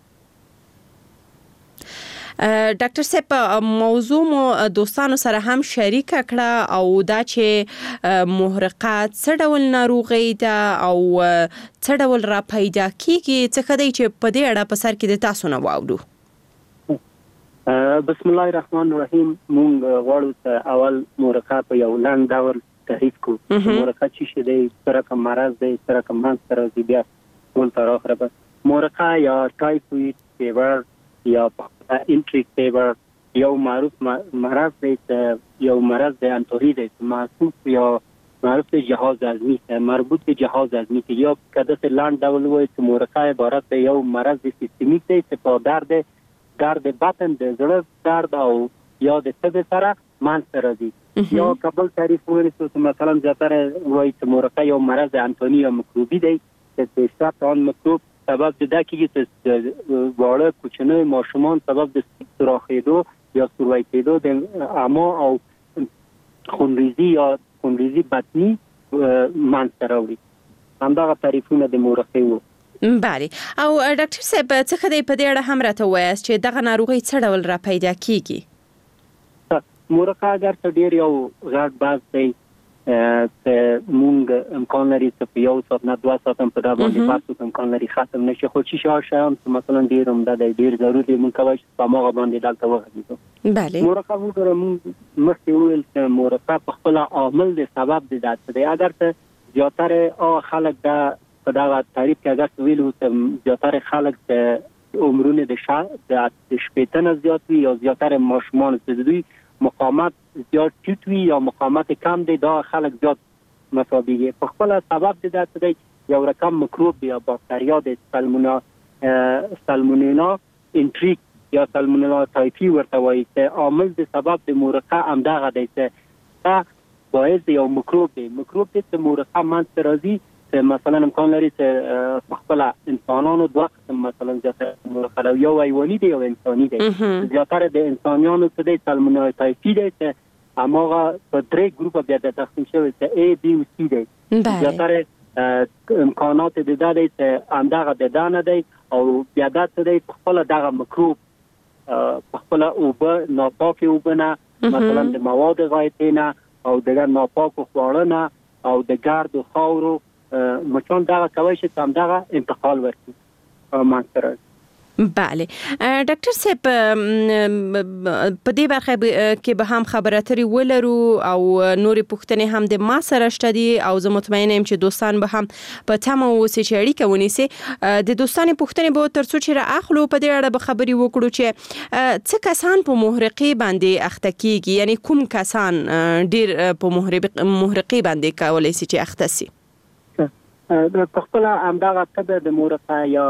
ډاکټر صاحب موضوع مو دوستانو سره هم شریک کړه او دا چې محرقه څه ډول ناروغي ده او څه ډول را پیدا کیږي، څه خدای چې په دې اړه په سر کې د تاسو نه واورو. بسم الله الرحمن الرحیم. مونږ غواړو چې اول محرقه په یو لاند ډول تعریف کو مورقه چی شي دی سره کوم مرض دی سره کوم منځ راځي بیا ټول تر اخره به مورقه یا ټایفوید فیور یا انټریک فیور یو معروف مرض دی یو مرض دی انتوری دی معروف یا معروف دی جهاز هضمی مربوط به جهاز هضمی که یا کده سه لاند ډول وایي چې مورقه عبارت دی یو مرض سیستمیک دی چې په درد درد بطن د زړه درد او یا د تبه سره منځ راځي یا قبل تعریف وایي چې مثلا زیاتره وایي چې مورقه یو مرض انتونی یا میکروبی دی چې د اشتراک آن میکروب سبب ده کیږي چې واړه کوچنی ماشومان سبب د سوراخېدو یا سورویتېدو د اما او خونریزي یا خونریزي بطني منځ راوړي همدغه تعریفونه د مورقې وو. بله او ډاکټر صاحب څه خدای په دې اړه هم راته وایاست چې دغه ناروغي څه ډول را پیدا کیږي؟ مورقه اگر څه ډیر یو غټ باز دی چې مونږ امکان لري چې په یو ساعت نه دوه ساعت په دا باندې پاتو امکان لري ختم نشي خو چې شاو شام مثلا ډیر هم دا ډیر ضروري مونږ کوي چې په موږ باندې دلته وغږیږو. بله مورقه وګوره مونږ مخکې ویل چې مورقه په خپل عامل د سبب د دات دی اگر ته زیاتره او خلک دا په دا تعریف کې اگر ویلو چې زیاتره خلک د عمرونه د شا د شپېتنه زیات وي یا زیاتره ماشومان چې دوی مقاومت زیات ټیټ وي یا مقاومت کم دی دا خلک زیات مصابيږي په خپل سبب د دات دی یو رقم میکروب یا باکتریا د سالمونا سالمونیلا انټریک یا سالمونیلا تایفی ورته وایي چې عامل د سبب د مورقه همدغه دی چې دا باعث یو میکروب دی میکروب چې مورقه منځ راځي چې مثلا امکان لري چې په خپل انسانانو دوه قسم مثلا زیاتره مورقه یو حیواني دی او انساني دی زیاتره د انسانانو څخه د سالمونیلا تایفی دی چې هماغه په درې ګروپ بیا د تقسیم شوی چې A B او C دی زیاتره امکانات د دا دی چې همدغه د دانه دی او بیا دا څه دی په خپل دغه میکروب په خپل اوبه ناپاکه اوبه نه مثلا د مواد غایطه او د ناپاکو خواړه نه او د ګرد او خاورو مچان دغه کوي چې هم دغه انتقال ورکړي مانسره. بله ډاکټر صاحب په دې برخه کې به هم خبرې اترې ولرو او نورې پوښتنې هم د ما سره شته دي او زه مطمئنه یم چې دوستان به هم په تمه اوسي چې اړیکه ونیسي د دوستانو پوښتنې به تر څو چې را اخلو په دې اړه به خبرې وکړو چې څه کسان په محرقې باندې اخته کیږي یعنی کوم کسان ډیر په محرقې باندې کولای شي چې اخته شي؟ په خپل همدغه تبه د مورقه یا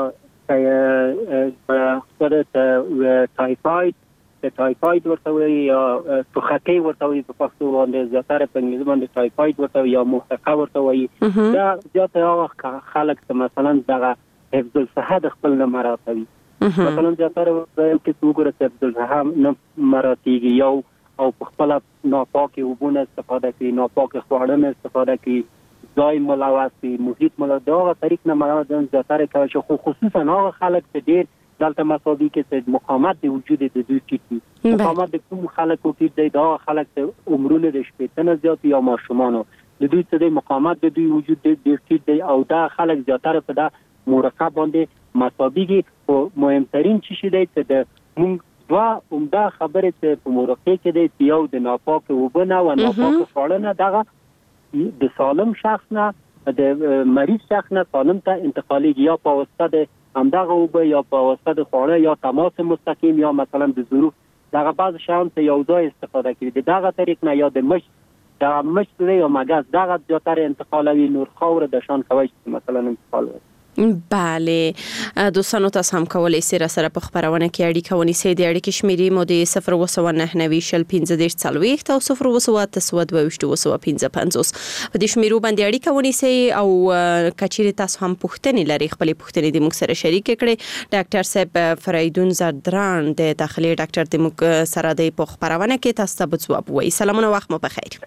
خبره تایفاید تایفاید ورته وایي یا توخکۍ ورته وایي په پښتو باندې زیاتره په انګلیسي باندې تایفاید ورته وایي یا محرقه ورته وایي دا زیاتره هغه خلک چې مثلا دغه حفظ الصحه د خپل نه مراتوي مثلا زیاتره کې وګوره چې حفظ الصحه نه مراتيږي یو او په خپل ناپاکه وبونه استفاده کوي ناپاکه خواړه نه استفاده کوي ځای ملوثي محیط ملوث دغه طریق نه مراد زیاتره کوي چې خصوصا هغه خلک چې ډیر دلته مساوي کې مقاومت د وجود د دوی ټیټي مقاومت د کوم خلکو کې د دغه خلک چې عمرونه د شپېتنه زیات یا ماشومان د دوی څخه د مقاومت د دوی وجود د ډیر ټیټ دی او دا خلک زیاتره په دا مورقه باندې مساوي کې او مهمترین څه شي دی چې د موږ دوا عمده خبره چې په مورقه کې د یو د ناپاک وبنه او ناپاک خواړه نه دغه د سالم شخص نه د مریض شخص نه سالم ته انتقالي یا په واسطه د همدغه وب یا په واسطه د خواړه یا تماس مستقیم یا مثلا د ظروف دغه بعض شیان ته یو ځای استفاده کړي دغه طریق نه یا د مش د مش یا مګز دغه زیاتره انتقالوي نور خاور د شان کوي مثلا انتقال وي. بله دوستانو تاسو هم کولای شئ را سره په خبرونه کې اړیکه ونیسئ د اړیکې شمیرې مو د صفر اووه نهه نوي شل پنځه دېرش څلوېښت او صفر اووه اته سوه دوه ویشت اووه سوه پنځه پنځوس په دې شمیرو باندې اړیکه ونیسئ او کچېرې تاسو هم پوښتنې لرئ خپلې پوښتنې د موږ سره شریک کړئ. ډاکټر صاحب فریدون زردران د داخلي ډاکټر د موږ سره د په خبرونه کې تاسو ته ځواب وایي. سلامونه وخت مو بخیر.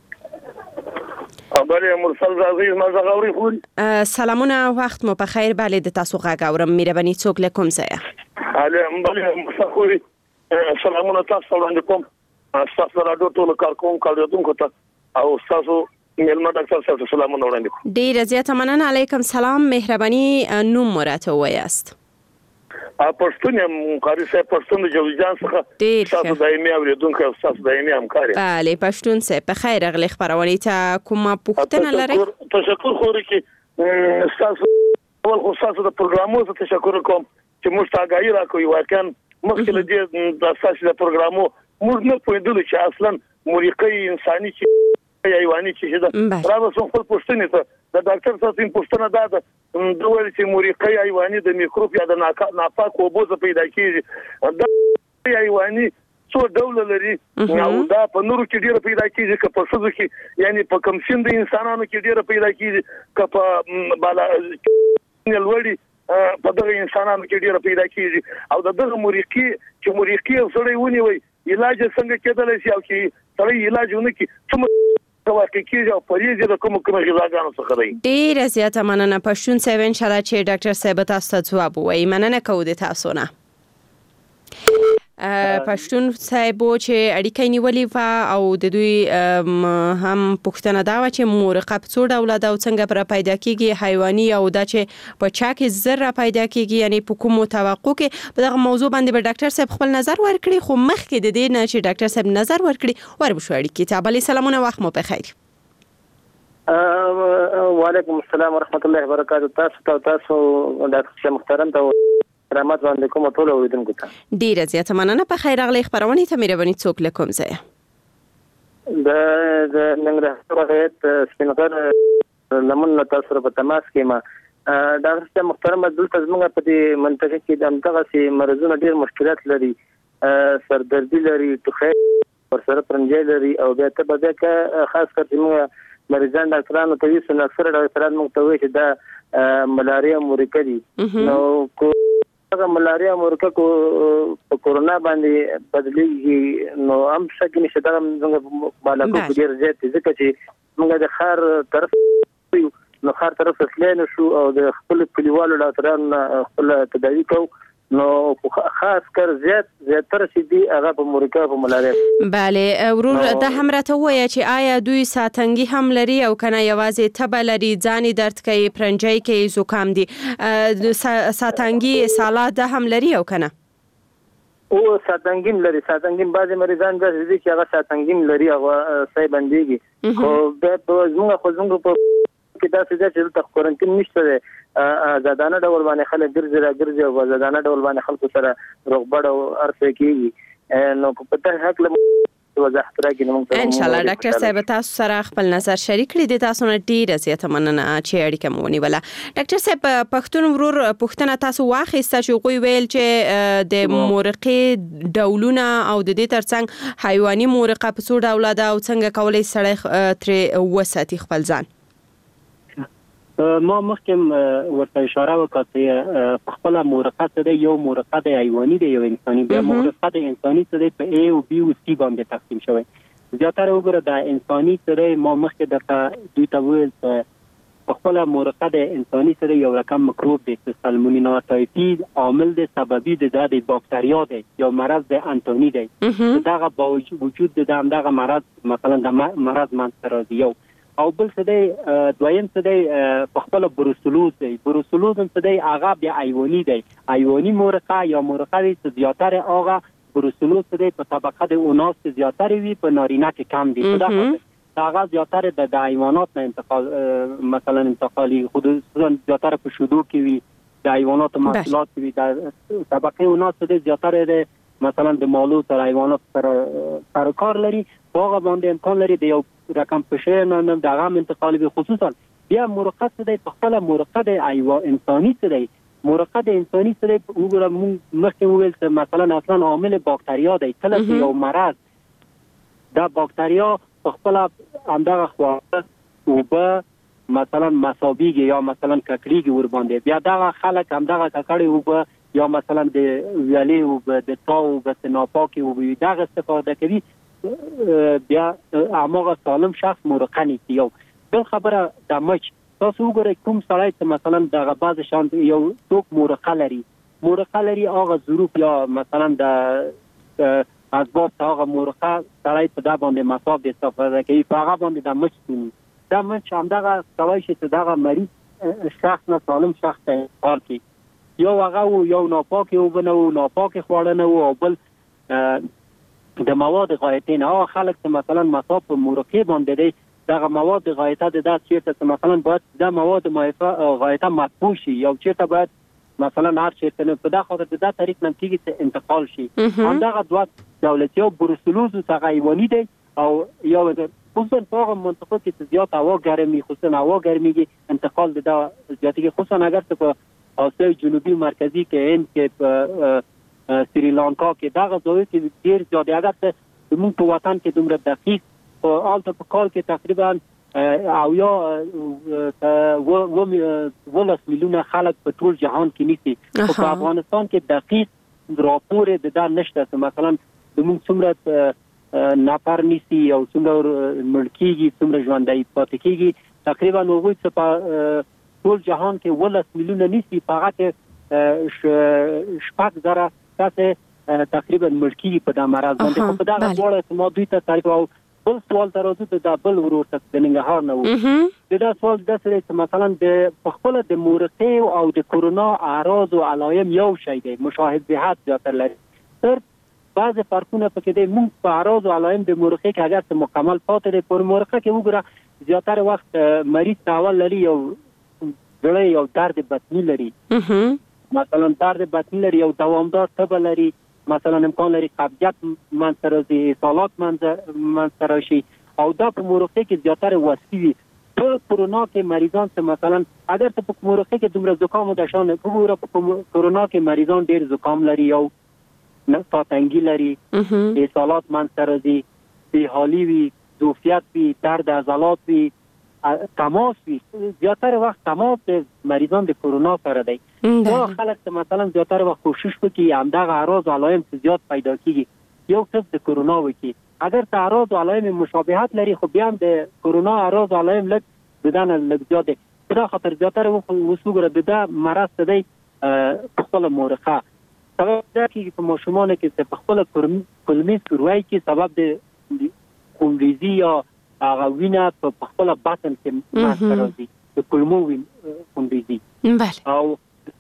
بله مرسل عزیز ما زغوري خوري سلامونه وخت مو بخیر. بله د تاسو غږ اورم مهرباني څوک له کوم ځای؟ علي بله مرسل خوري سلامونه تاسو وړاندې کوم تاسو راډیو ټول کار کوم کاریدونکو ته او تاسو مېلمه ډاکټر صاحب سلامونه وړاندې کوم. ډیر زیات مننه. علیکم سلام. مهرباني نوم مراته وایاست؟ پښتون یم قاری صاحب پښتون جوړجان څخه تاسو دایمي اوریدونکو تاسو دایمي همکار یم. بله پښتون صاحب په خیر اغلی خبرونه ته کومه پوښتنه لرئ؟ تشکر خو لري تاسو اول خو تاسو د پروګرامو ته تشکر کوم چې موږ ته آگاهي راکوي. واقعا مخکې له دې د اساسي د پروګرامو موږ نه پوهېدلو چې اصلا موریقي انساني چې حیواني چې ده راوسم خپل پوښتنې ته د ډاکټر صاحب پوښتنه دا ده د ویل چې موریقي حیواني د میکروب یا د ناپاک اوبو څخه پیدا کیږي. د حیواني څو ډول لري او دا په نورو کې ډیره پیدا کیږي که په ښځو کې یعنی په کم سن د انسانانو کې ډیره پیدا کیږي که په بالا نلوړي په دغه انسانانو کې ډیره پیدا کیږي او دغه موریقي چې موریقي سړی ونیوي علاج څنګه کېدلی شي او چې سړی علاج ونکړي څه واقع کیږي او پریږي د کوم کوم غذاګانو څخه دی. ډیره زیاته مننه پښتون صاحب ان شاء الله چې ډاکټر صاحب تاسو ته ځواب وایي. مننه کوو د تاسو نه. پښتون صاحب چې اړیکې نیولې و او د دوی هم پوښتنه دا و چې مورقه په څو ډول ده او څنګه پر پیدا کیږي حیواني او دا چې په چا کې زر پیدا کیږي یعنی په کومو توقع کې په دغه موضوع باندې به ډاکټر صاحب خپل نظر ورکړي. خو مخکې د دې نه چې ډاکټر صاحب نظر ورکړي وربشو اړیکې ته بل سلامونه وخت مو په خیر. وعلیکم السلام ورحمت الله وبرکاته. تاسو ته تاسو ډاکټر صاحب محترم ته رحمت باندې کوم ټول اوریدونکو ته ډیره زیاته مننه. په خیر اغلی خبرونه ته مهرباني څوک لکم ځای د د ننګرهار ولایت سپینغر لمن تاسو په تماس کې ما ډاکټر صاحب محترم دلته زموږ په دې منطقه کې د دغه سي مرزونه ډیر مشکلات لري. سردردي لري ټوخی ورسره پرنجي لري او بیا ته به که خاص کر چې مریضان ډاکټرانو ته ویل چې اکثر ډاکټران موږ ته وایي چې دا ملاریا مورکه دي. نو هغه ملاریا مورکه کو په کورونا باندې بدلیږي نو هم څنګه نشه دا موږ بالا کو ډیر زیات ځکه چې موږ د خار طرف نو خار طرف تلین شو او د خپل کلیوالو ډاکټرانو خپل تداوی کو نو خاص کر زیات زیاتره چې دی هغه په مورکه په ملاریا. بله ورور د هم راته وایي چې آیا دوی ساتنګي هم لري او کنه یوازې تبه لري ځاني درد کوي پرنجي کوي زکام دي ساتنګي سالات د هم لري او کنه او ساتنګي لري ساتنګي بعضي مریضان د دې چې هغه ساتنګي لري او صحیح بنديږي خو د زموږ خو زموږ په کې دا څه چې د کورنټین نشته ده زادانه ډول باندې خلک ګرځي را ګرځي او زادانه ډول باندې خلکو سره روغبړ او ارث کیږي نو په پته حق له وضاحت راکړي نو ان شاء الله ډاکټر صاحب تاسو سره خپل نظر شریک کړی د تاسو نه ډیره زیاته مننه چې اړیکه مو ونیوله. ډاکټر صاحب پښتون ورور پښتنه تاسو واخیسته چې غوي ویل چې د مورقې ډولونه او د دې ترڅنګ حیواني مورقه په څو ډول ده او څنګه کولای سړی تر وساتي خپل ځان. ما مخکې ورته اشاره وکړه چې خپل مورقه څه یو مورقه د حیواني دی یو انساني دی. مورقه د انساني څه په ای او بی او سی باندې تقسیم شوی. زیاتره وګوره د انساني څه ما مخکې د دوی ته ویل چې خپل مورقه د انساني څه یو رقم میکروب دی چې سالمونیلا تایفید عامل د سببي د د باکتریا دی یا مرض د انتونی دی. دغه باوجود د دغه مرض مثلا د مرض منځ راځي یو او بل څه دی دویم څه دی په خپل بروسلوز دی. بروسلوز هم څه دی هغه بیا حیواني دی. حیواني مورقه یا مورقه دی چې زیاتره هغه بروسلوز څه دی په طبقه د اوناس کې زیاتره وي په نارینه کې کم دی. دا هغه زیاتره د حیوانات نه انتقال مثلا انتقالي خصوصا زیاتره په شودو کې وي د حیوانات محصولات کې وي. د طبقه اوناس څه دی زیاتره مثلا د مالو سره حیوانات سره سرکار لري هغه باندې امکان لري د یو رقم پشه نه دغه انتقال به خصوصا بیا مورقه څه دی په خپل مورقه د حیوان انساني څه دی. مورقه د انساني څه دی وګوره مخکې ویل چې مثلا اصلا عامل باکتریا دی کله چې یو مرض دا باکتریا په خپل همدغه خواص او به مثلا مسابيږي یا مثلا ککړيږي ور باندې بیا دا خلک همدغه ککړي او به یا مثلا د ویالي او د تاو د ناپاکي او دغه استفاده کوي بیا هغه سالم شخص مورقه نیسي. یو بل خبره د مچ تاسو وګورئ کوم سړی چې مثلا دغه بعض شان یو څوک مورقه لري مورقه لري هغه ظروف یا مثلا د اسباب هغه مورقه سړی په دا باندې مصاب د استفاده کوي په هغه باندې د مچ کوي دا مچ همدغه سړی چې دغه مریض شخص نه سالم شخص ته انتقال کوي یو هغه یو ناپاک یو بنو ناپاک خواړه نه او بل د مواد غایطه نه خلک چې مثلا مصاب په مرکه باندې دی دغه مواد غایطه د داس چیرته مثلا باید د مواد غایطه مطبوع شي یو چیرته باید مثلا هر چیرته نه په دغه خاطر د دغه طریق نم کیږي چې انتقال شي همدغه دوه دولتي او بروسلوز څنګه ایوانی دی او یو خصوصا په هغه منطقه کې زیات هوا ګرمي خصوصا هوا ګرميږي انتقال د زیاتې خصوصا اگر ته په آسیای جنوبي مرکزی کې هند کې په سریلانکا کې دغه ځای کې ډیر زیات اگر ته موږ په وطن کې دومره دقیق او آلته په کال کې تقریبا او یا و ولس میلیونه خلک په ټول جهان کې نيسي په افغانستان کې دقیق راپور د دا نشته مثلا موږ څومره ناپار نيسي او څومره ملکيږي څومره ژوندۍ پاتې کیږي تقریبا وګورئ چې په ټول جهان کې ولس میلیونه نيسي فقط شپږ زره تاسو تقریبا ملکيږي په د مرز باندې په دا ډول چې ما دوی ته تعریف او بل سوال ترازو د بل ورور ته د ننګرهار نه و دا سوال د سره چې مثلا د خپل د مورخه او د کورونا اعراض او علائم یو شی دی مشاهده زیاتره لري تر بعض فرقونه پکې دي موږ په اعراض او علائم د مورخه کې اگر څه مکمل پاتې دي پر مورخه کې وګوره زیاتره وخت مریض تاول لري او ډېر یو درد بطنی لري مثلا درد بطنی لري او دوامدار تب لري مثلا امکان لري قبضیت منځرازي سالات منځراشي او دا په مورخه کې زیاتره واسي په کورونا کې مریضان ته مثلا اگر ته په مورخه کې دومره زکام او د شان په کورونا کې مریضان ډیر زکام لري او نفس تنګي لري سالات منځرازي بیحالي وي ظرفیت وي درد عضلات وي تماس وي زیاتره وخت تماس د مریضان د کورونا سره دی دا خلک ته مثلا زیاتره وخت کوشش وکړي همدغه اعراض او علائم زیات پیدا کیږي یو څه د کورونا وکړي اگر ته اعراض او علائم مشابهت لري خو بیا د کورونا اعراض او علائم لږ بدن لږ زیات دي دا خطر زیاتره وسوګره د مرض ته دی په خپل مورخه سبب دا کې په ماشومان کې په خپل کلمې سروي کې سبب د خونریزي یا هغه وینه په خپل باطن کې ماته راځي د کلمو خونریزي بله او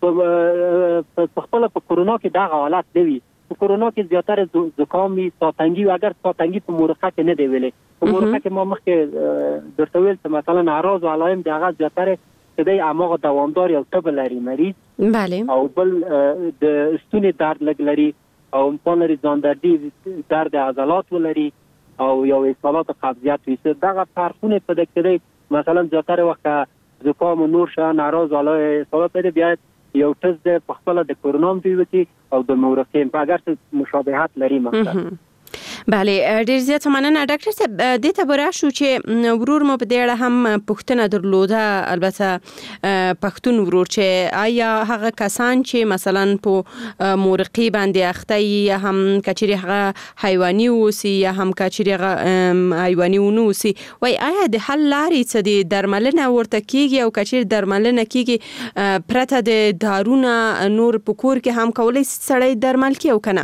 په خپل په کورونا کې دا حالت دی په کورونا کې زیاتره زکام وي ساتنګي اگر ساتنګي په مورخه کې نه دی ویلې په مورخه کې ما مخکې درته ویل چې مثلا اعراض او علائم د هغه زیاتره چې دی اماغه دوامدار یو تب لري مریض بله او بل د ستوني درد لګ لري او امکان لري ځاندردي درد عضلات ولري او یو اصطلاحات قبضیت وي دغه فرقونه په دغه کې مثلا زیاتره وخت زکام او نور شان اعراض علای اصطلاحات لري بیا یو تز د خپل د کورونا ویروس او د مورخین په اگر څه مشابهت لري مثلا بله ډیر زیات مننه ډاکټر صاحب د ته برا شو چې ورور مو په دې اړه هم پوښتنه درلوده البته پښتون ورور چې آیا هغه کسان چې مثلا په مورقي باندې اخته یا هم کچري هغه حیواني اوسي یا هم کچري هغه حیواني ونوسي وای آیا د حل لارې څه دي درملنه ورته کیږي او کچري درملنه کیږي پرته د دارونه نور په کور کې هم کولای سړی درمل کی او کنه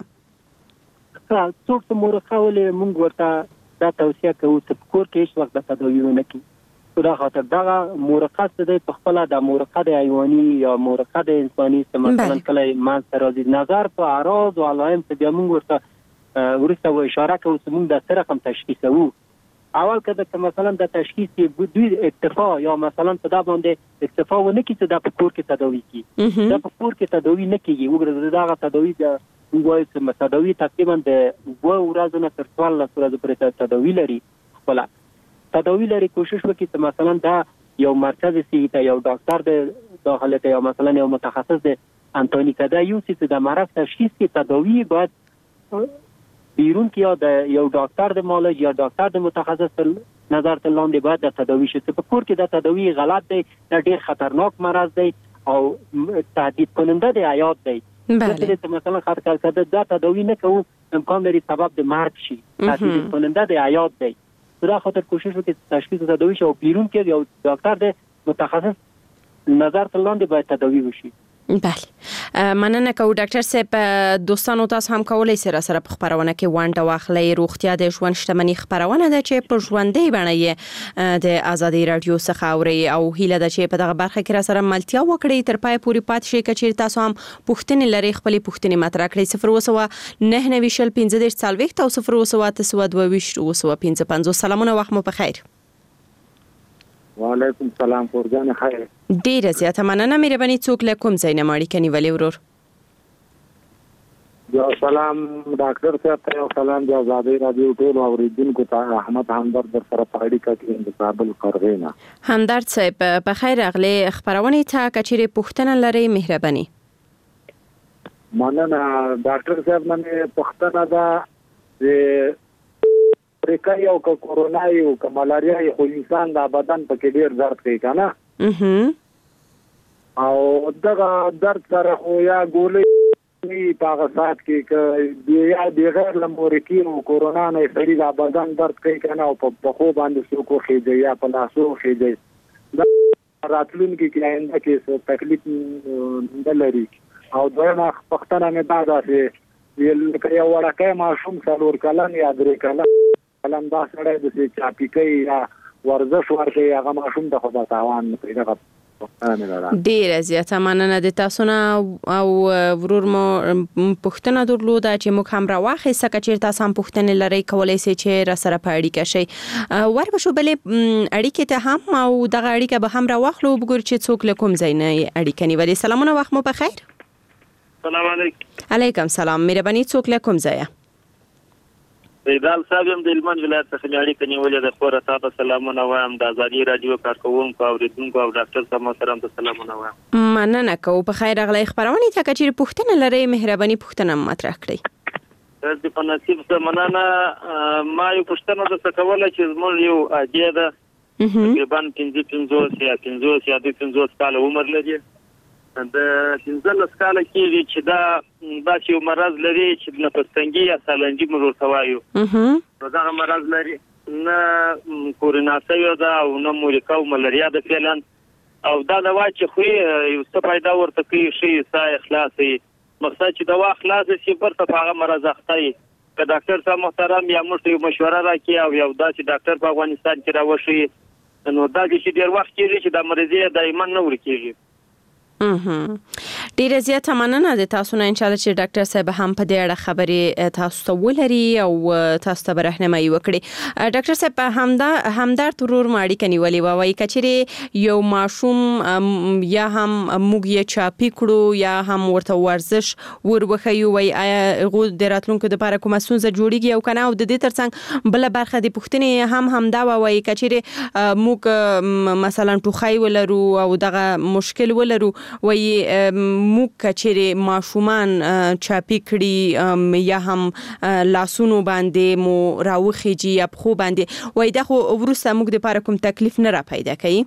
څوک ته مورخه ولې موږ ورته دا توصیه کوو چې په کور کې هیڅ وخت د تداوی ونه کړي دا خاطر دا مورخه څه دی په خپل د مورخه د حیواني یا مورخه د انساني څه مثلا کله مانځ راځي نظر په اعراض او علائم ته بیا موږ ورته ورته و اشاره کوو چې موږ د سره کوم تشخیصو اول کده مثلا د تشخیص دوی اکتفا یا مثلا په دا باندې اکتفا ونه کړي چې د په کور کې تداوی کړي دا په کور کې تداوی نه کیږي وګوره دا تداوی د وایي چې تداوی تقریبا د دوه ورځې نه تر څوارلس ورځې پورې تداوی لري خپل تداوی لري کوشش وکړي چې مثلا دا یو مرکز سي ته یو ډاکټر د داخله ته یو مثلا یو متخصص د انټونی کدا یو چې د مرض تشخیص کې تداوی باید بیرون کې یا د یو ډاکټر د مالج یا ډاکټر د متخصص نظر ته لاندې باید د تداوی شي په کور کې د تداوی غلط دی دا ډیر خطرناک مرض دی او تهدید کننده دی حیات دی بله مثلا خاطر کده دا تداوی نه کوو امکان لري سبب د مرګ شي تهدید کننده دی حیات دی دا خاطر کوشش وکړي تشخیص تداوی شي او بیرون کې یو ډاکټر د متخصص نظر ته لاندې باید تداوی وشي بله مننه کوم ډاکټر صاحب. دوستانو تاسو هم کولای سئ را سره په خبرونه کې وانډه واخلئ. روغتیا د ژوند شتمنۍ خبرونه ده چې په ژوندۍ بڼه یې د آزادي رادیو څخه اوري او هیله ده چې په دغه برخه کې را سره ملتیا وکړئ تر پای پورې پات شي. کچیر تاسو هم پوښتنې لري خپل پوښتنې مطرح کړئ. صفر وسوه نه نوي شل پنځه دېرش څلوېښت او صفر وسوه اته سوه دوه ویشت وسوه پنځه پنځوس. سلامونه وخت مو په خیر. وعلیکم سلام پورجان خیر. ډیره زیاته مننه. مهرباني څوک له کوم ځای نه ماړی کني ولې ورور؟ یا سلام ډاکټر صاحب ته او سلام د آزادي رادیو ټول اوریدونکو ته. احمد همدرد در سره په اړیکه کې د کابل قرغینا. همدرد صاحب په خیر راغلی. خبرونه ته کچېره پوښتنه لري مهرباني. مننه ډاکټر صاحب باندې پوښتنه ده چې ریکا یو کورونا یو ک ملاریا یو انسان د بدن په کې ډیر درد کوي کنه. اه او دغه درد سره خو یا ګولې په هغه سات کې ک یا بغیر لمورکی او کورونا نه سړي د بدن درد کوي کنه او په خو باندې سو کو خېږي یا په لاسو خېږي. دا راتلونکي کې آینده کې څه تکلیف نه لري. او دغه پښتنه نه دا ده ویل کړي ورکه ماشوم څلور کلن یا درې کلن کلن دا سره د چاپی کوي یا ورزش ورکوي هغه ماشوم د خدا تاوان نه پیدا کوي. ډیره زیاته مننه د تاسو نه او ورور مو پوښتنه درلوده چې موږ هم راواخیسته. کچیر تاسو هم پوښتنې لرئ کولای شئ چې را سره په اړیکه شئ. ور به شو بلې اړیکې ته هم او دغه اړیکه به هم راواخلو وګورو چې څوک له کوم ځای نه اړیکه نیولې. سلامونه وخت مو په خیر. سلام علیکم. علیکم سلام. مهرباني څوک له کوم ځای؟ ریدال صاحب هم د هلمند ولایت څخه مې اړیکه نیولې ده. خو راته ته سلامونه وایم د آزادي رادیو کارکوونکو او اوریدونکو او ډاکټر صاحب سره هم ته سلامونه وایم. مننه کوم په خیر راغلی. خبرونه ته کچېره پوښتنه لرئ مهرباني پوښتنه مطرح کړئ. د په نصیب سره مننه. ما یو پوښتنه درته کوله چې زموږ یو اجي ده تقریبا پنځه پنځوس یا پنځوس یا دوه پنځوس کاله عمر لري. د پنځلس کاله کېږي چې دا داسې یو مرض لري چې نفس تنګي یا سالنجي موږ ورته وایو. نو دغه مرض لري نه کورونا شوې ده او نه مورکا او ملاریا ده فعلا. او دا دوا چې خوري یو څه فایده ورته کوي ښي ساه خلاصوي. مقصد چې دوا خلاصه شي برته په هغه مرض اخته وي. که ډاکټر صاحب محترم یا موږ ته یو مشوره راکړي او یو داسې ډاکټر په افغانستان کې راوښي نو دا چې ډېر وخت کېږي چې دا مرض یې دایما نه ورکېږي. ډیره زیاته مننه د تاسو نه. ان شاء الله چې ډاکټر صاحب هم په دې اړه خبرې تاسو ته ولري او تاسو ته راهنمایي وکړي. ډاکټر صاحب همدا همدرد ورور ما اړیکه نیولې و وایي کچېره یو ماشوم یا هم موږ یې چاپی کړو یا هم ورته ورزش وربخیو وایي آیا غو د راتلونکو لپاره کومه ستونزه جوړیږي او کنه. او د دې ترڅنګ بل برخه د پوښتنې هم همدا وایي کچېره موږ مثلا ټوخی ولرو او دغه مشکل ولرو وایي موږ کچېره ماشومان چاپی کړي یا هم لاسونو باندې مو راوخیږي یا په خو باندې وایي دا خو ورسته موږ د لپاره کوم تکلیف نه را پیدا کوي.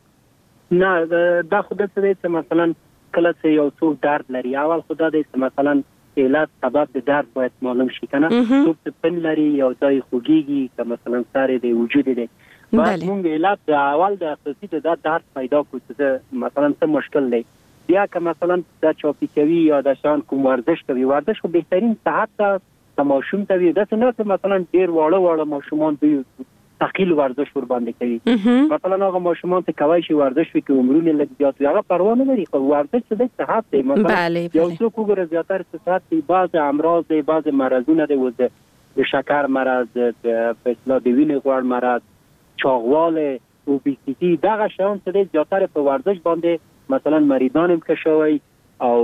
نه دا خو د څه چې مثلا کله چې یو څوک درد لري اول خو دا د مثلا علت سبب د درد باید معلوم شي کنه. څوک پن لري یو ځای خوږیږي که مثلا ساري د وجود دی باید موږ علت د اول د اساسي د درد پیدا کوو چې مثلا څه مشکل دی. بیا که مثلا دا چاپی کوي یا د شان کوم ورزش کوي ورزش خو بهترین صحت ته ماشوم ته وي. دا څنګه مثلا ډیر واړه واړه ماشومان دوی ثقيل ورزش ور باندې کوي. مثلا هغه ماشومان ته کوي چې ورزش وکړي عمرونه لږ زیات وي هغه پروا نه لري. خو ورزش د صحت دی. مثلا یو څوک وګوره زیاتره صحت دی بعض امراض دی بعض مرضونه دی وځي د شکر مرض د فشار د وینې غوړ مرض چاغواله اوبیسیتی دغه شان څه زیاتره په ورزش باندې مثلا مریضان هم کشوي او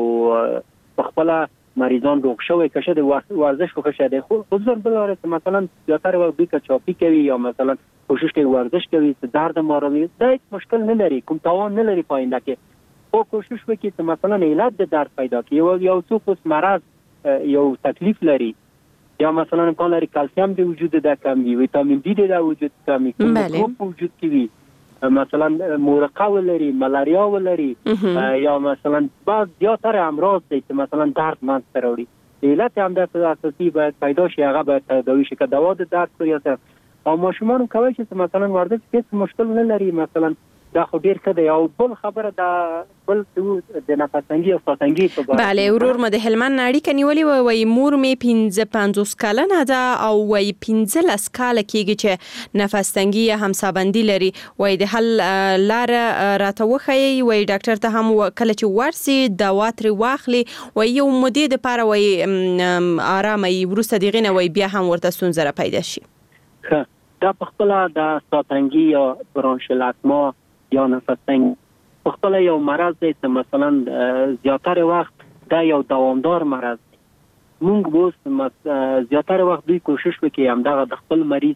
خپل مریضان روغ شوی کشه د ورزش خو کشه دی. خو ځل بل لري مثلا زیاتره وخت کې چاپی کوي یا مثلا کوشش کوي ورزش کوي چې درد ماروي دا هیڅ مشکل نه لري کوم تاوان نه لري پاینده کې. او کوشش وکړي چې مثلا علت د درد پیدا کړي یو څوک مرض یو تکلیف لري یا مثلا امکان لري کلسیم د وجود د کمی ویتامین دی د وجود کمی کوم وجود کې مثلا مورقه ولري ملاریا ولري یا مثلا بعض زیاتره امراض دي چې مثلا درد منځ راوړي. علت هم د اساسي باید پیدا شي هغه باید تداوی شي که دوا د درد کوي او ماشومان کوي چې مثلا ورزش هیڅ مشکل نه لري. مثلا دا خو ډیر ښه دی. او بل خبره دا بل څه د نفسنګي او ساتنګي په باره بله ورور مې د هلمند اړیکه نیولې وای مور مې پنځه پنځوس کلنه ده او وای پنځلس کاله کېږي چې نفسنګي یا همسابندي لري. وای د حل لار راته وښیي. وای ډاکټر ته هم کله چې ورسي دوا ترې واخلي وای یو مودې دپاره وای ارامه وي وروسته د هغې نه وای بیا هم ورته ستونزه راپیدا شي. دا په خپله د ساتنګي یا برانشل اسما یا نفسنګ په خپله یو مرض دی چې مثلا زیاتره وخت دا یو دوامدار مرض دی. موږ اوس زیاتره وخت دوی کوشش وکړي همدغه د خپل مریض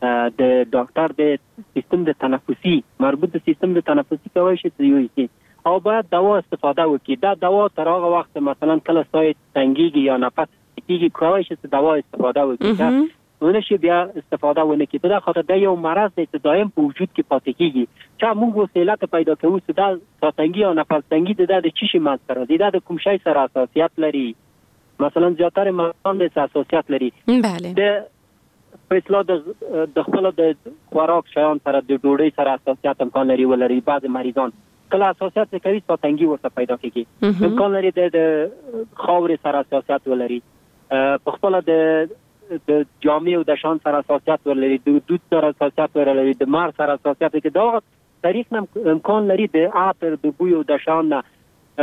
د ډاکټر د سیستم د تنفسي مربوط د سیستم د تنفسي کوي چې یو او باید دوا استفاده وکړي. دا دوا تر هغه وخت مثلا کله سای تنګیږي یا نفس کېږي کوي چې دوا استفاده وکړي ونشي بیا استفاده ونه کړي. په دا خاطر دا یو مرض دی چې دایم په وجود کې پاتې کېږي. چې موږ وسیلات پیدا کوو چې دا ساتنګي او نفس تنګي د د چی شي مات سره دی دا د کوم شي سره اساسیت لري. مثلا زیاتره مرضان د اساسیت لري. بله د په اصطلاح د خپل د خوراک شیان سره د ډوډۍ سره اساسیت امکان لري ولري. بعض مریضان کله اساسیت کوي ساتنګي ورته پیدا کېږي. امکان لري د خاورې سره اساسیت ولري. په خپل د د جامع او د شان سره اساسیت ولري. د دود سره اساسیت ولري. د مار سره اساسیت کې دا تاریخ نم امکان لري د عطر د بوی او د شان نه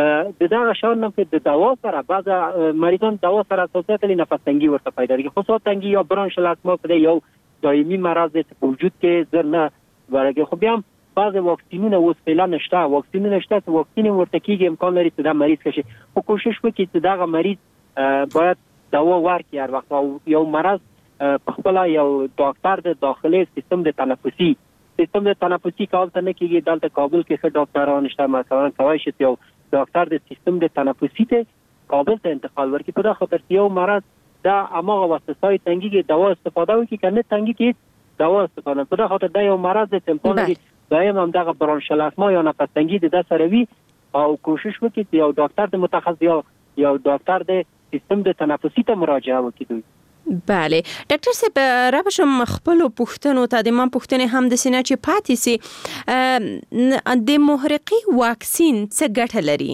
د دا شان نه د دوا سره بعض مریضان دوا سره اساسیت لري نفس تنګي ورته پیدا کېږي. خو ساتنګي یا برانشل اسما په یو دایمي مرض دی چې وجود کې زر نه ورګي. خو بیا بعض واکسینونه اوس فعلا نشته. واکسینونه نشته چې واکسین ورته کېږي امکان لري چې دا مریض کشي. خو کوشش وکړي چې دا مریض باید دوا ورکړي هر وخت. او یو مرض په خپل یو ډاکټر د داخلي سیستم د تنفسي سیستم د تنفسي کول ته نه کېږي. دلته کابل کې ښه ډاکټران شته مثلا کوي چې یو ډاکټر د سیستم د تنفسي ته کابل ته انتقال ورکړي. په دا خاطر یو مرض دا اماغه واسطه تنګي دوا استفاده وکړي کنه تنګي کې دوا استفاده. په دا خاطر دا یو مرض د امکان لري دایم هم دغه برانشل اسما یا نفس تنګي د سره وي او کوشش وکړي چې یو ډاکټر د متخصص یا یو ډاکټر د سیستم د تنفسي ته مراجعه وکړي. بله ډاکټر صاحب را بشم خپل پوښتنو ته د ما پوښتنې هم د سینه چې پاتې سي د محرقي واکسین څه ګټه لري؟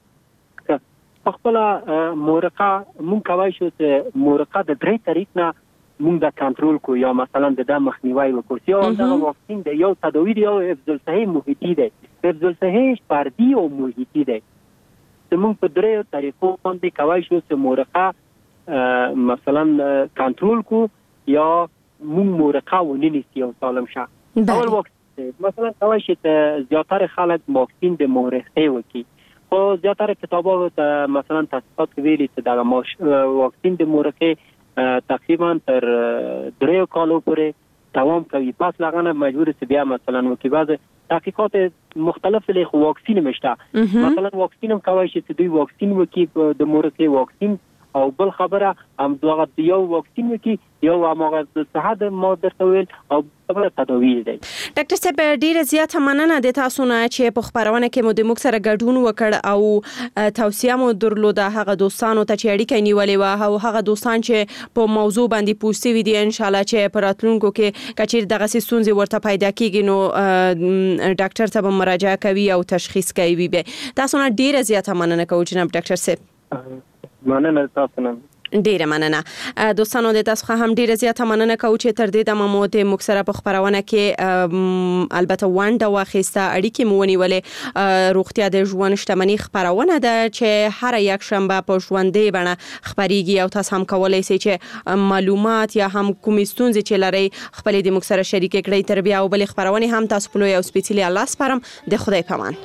په خپل محرقه مونږ کولی شو چې محرقه د درې طریق نه مونږ د کنټرول کو یا مثلا د د مخنیوي وکړو. یو دغه واکسین د یو تداوی دی او حفظ الصحه محیطي دی. حفظ الصحه فردي او محیطي دی. زموږ په درې طریقو باندې کولی شو چې محرقه مثلا کنټرول کو یا مونږ محرقه ونیسي او سالم شه. اول واکسین مثلا کولی شي چې زیاتره خلک واکسین د محرقه وکړي. خو زیاتره کتابونو ته مثلا تحقیقات ویلي چې دا واکسین د محرقه تقریبا تر درې کالو پورې دوام کوي. پس لغنه مجبور چې بیا مثلا وکړي. بعض تحقیقات مختلف له واکسین مشته. مثلا واکسین هم کوي چې دوی واکسین وکړي د محرقه واکسین او بل خبره هم دغه یو واکسین وکړي یو هغه د صحت ماده تویل او بل تداوی دی. ډاکټر صاحب ډیره زیاته مننه د تاسو نه چې په خبرونه کې مو د موږ سره ګډون وکړ او توصیه مو درلوده هغه دوستانو ته چې اړیکه نیولې و او هغه دوستان چې په موضوع باندې پوښتنه وي دي ان شاء الله چې په راتلونکو کې کچیر دغه ستونزې ورته پیدا کیږي نو ډاکټر ته به مراجعه کوي او تشخیص کوي. به تاسو نه ډیره زیاته مننه کوم جناب ډاکټر صاحب. مننه تاسو نه. ډیره مننه. دوستانو د تاسو هم ډیره زیاته مننه کوم چې تر دې د مموت مکسره په خبرونه کې البته وانډه واخیسته اړیکې مو ونیولې. روغتیا د ژوند شتمنۍ خبرونه ده چې هر یک شنبه په ژوندۍ بڼه خبريږي او تاسو هم کولای شئ چې معلومات یا هم کوم ستونزې چې لري خپل د مکسره شریک کړئ. تر بیا او بل خبرونه هم تاسو په لوی او سپیڅلي الله سپارم. د خدای پامان.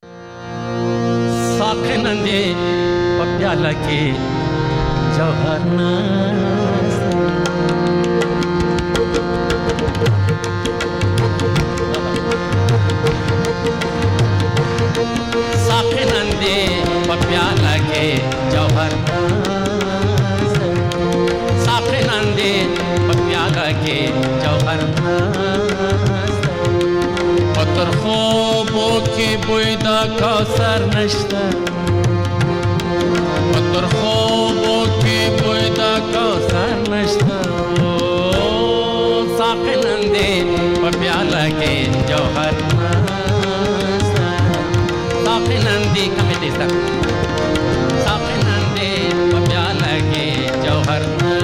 ساقنندې په پیاله کې جوهر ناز ساقنندې په پیاله کې جوهر ناز ساقنندې په پیاله کې جوهر ناز پتر خوبو کې بوی دا کوثر نشته پتر خوبو کې بوی دا کوثر نشته ساقنندې په پیاله کې جوهر ناز साखिनंदी कमिटिस्ता साखिनंदी प्याला के जौहर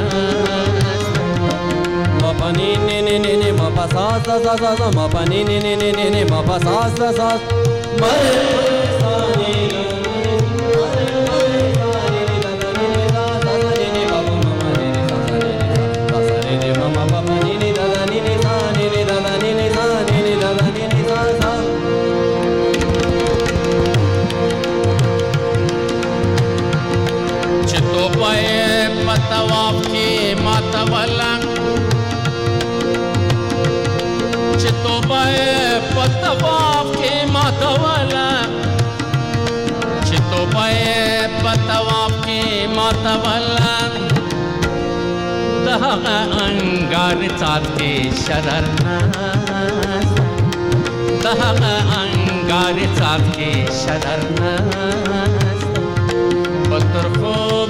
मपनी ने ने ने ने मपा सा सा सा सा सा मपनी ने ने ने ने ने मपा सा सा सा मरे सानी पतवाफ के मातवाला चितोबाए पतवाफ के मातवाला चितोबाए पतवाफ के मातवाला दहा अंगार चाँद के शररना दहा अंगार चाँद के शररना पत्थर को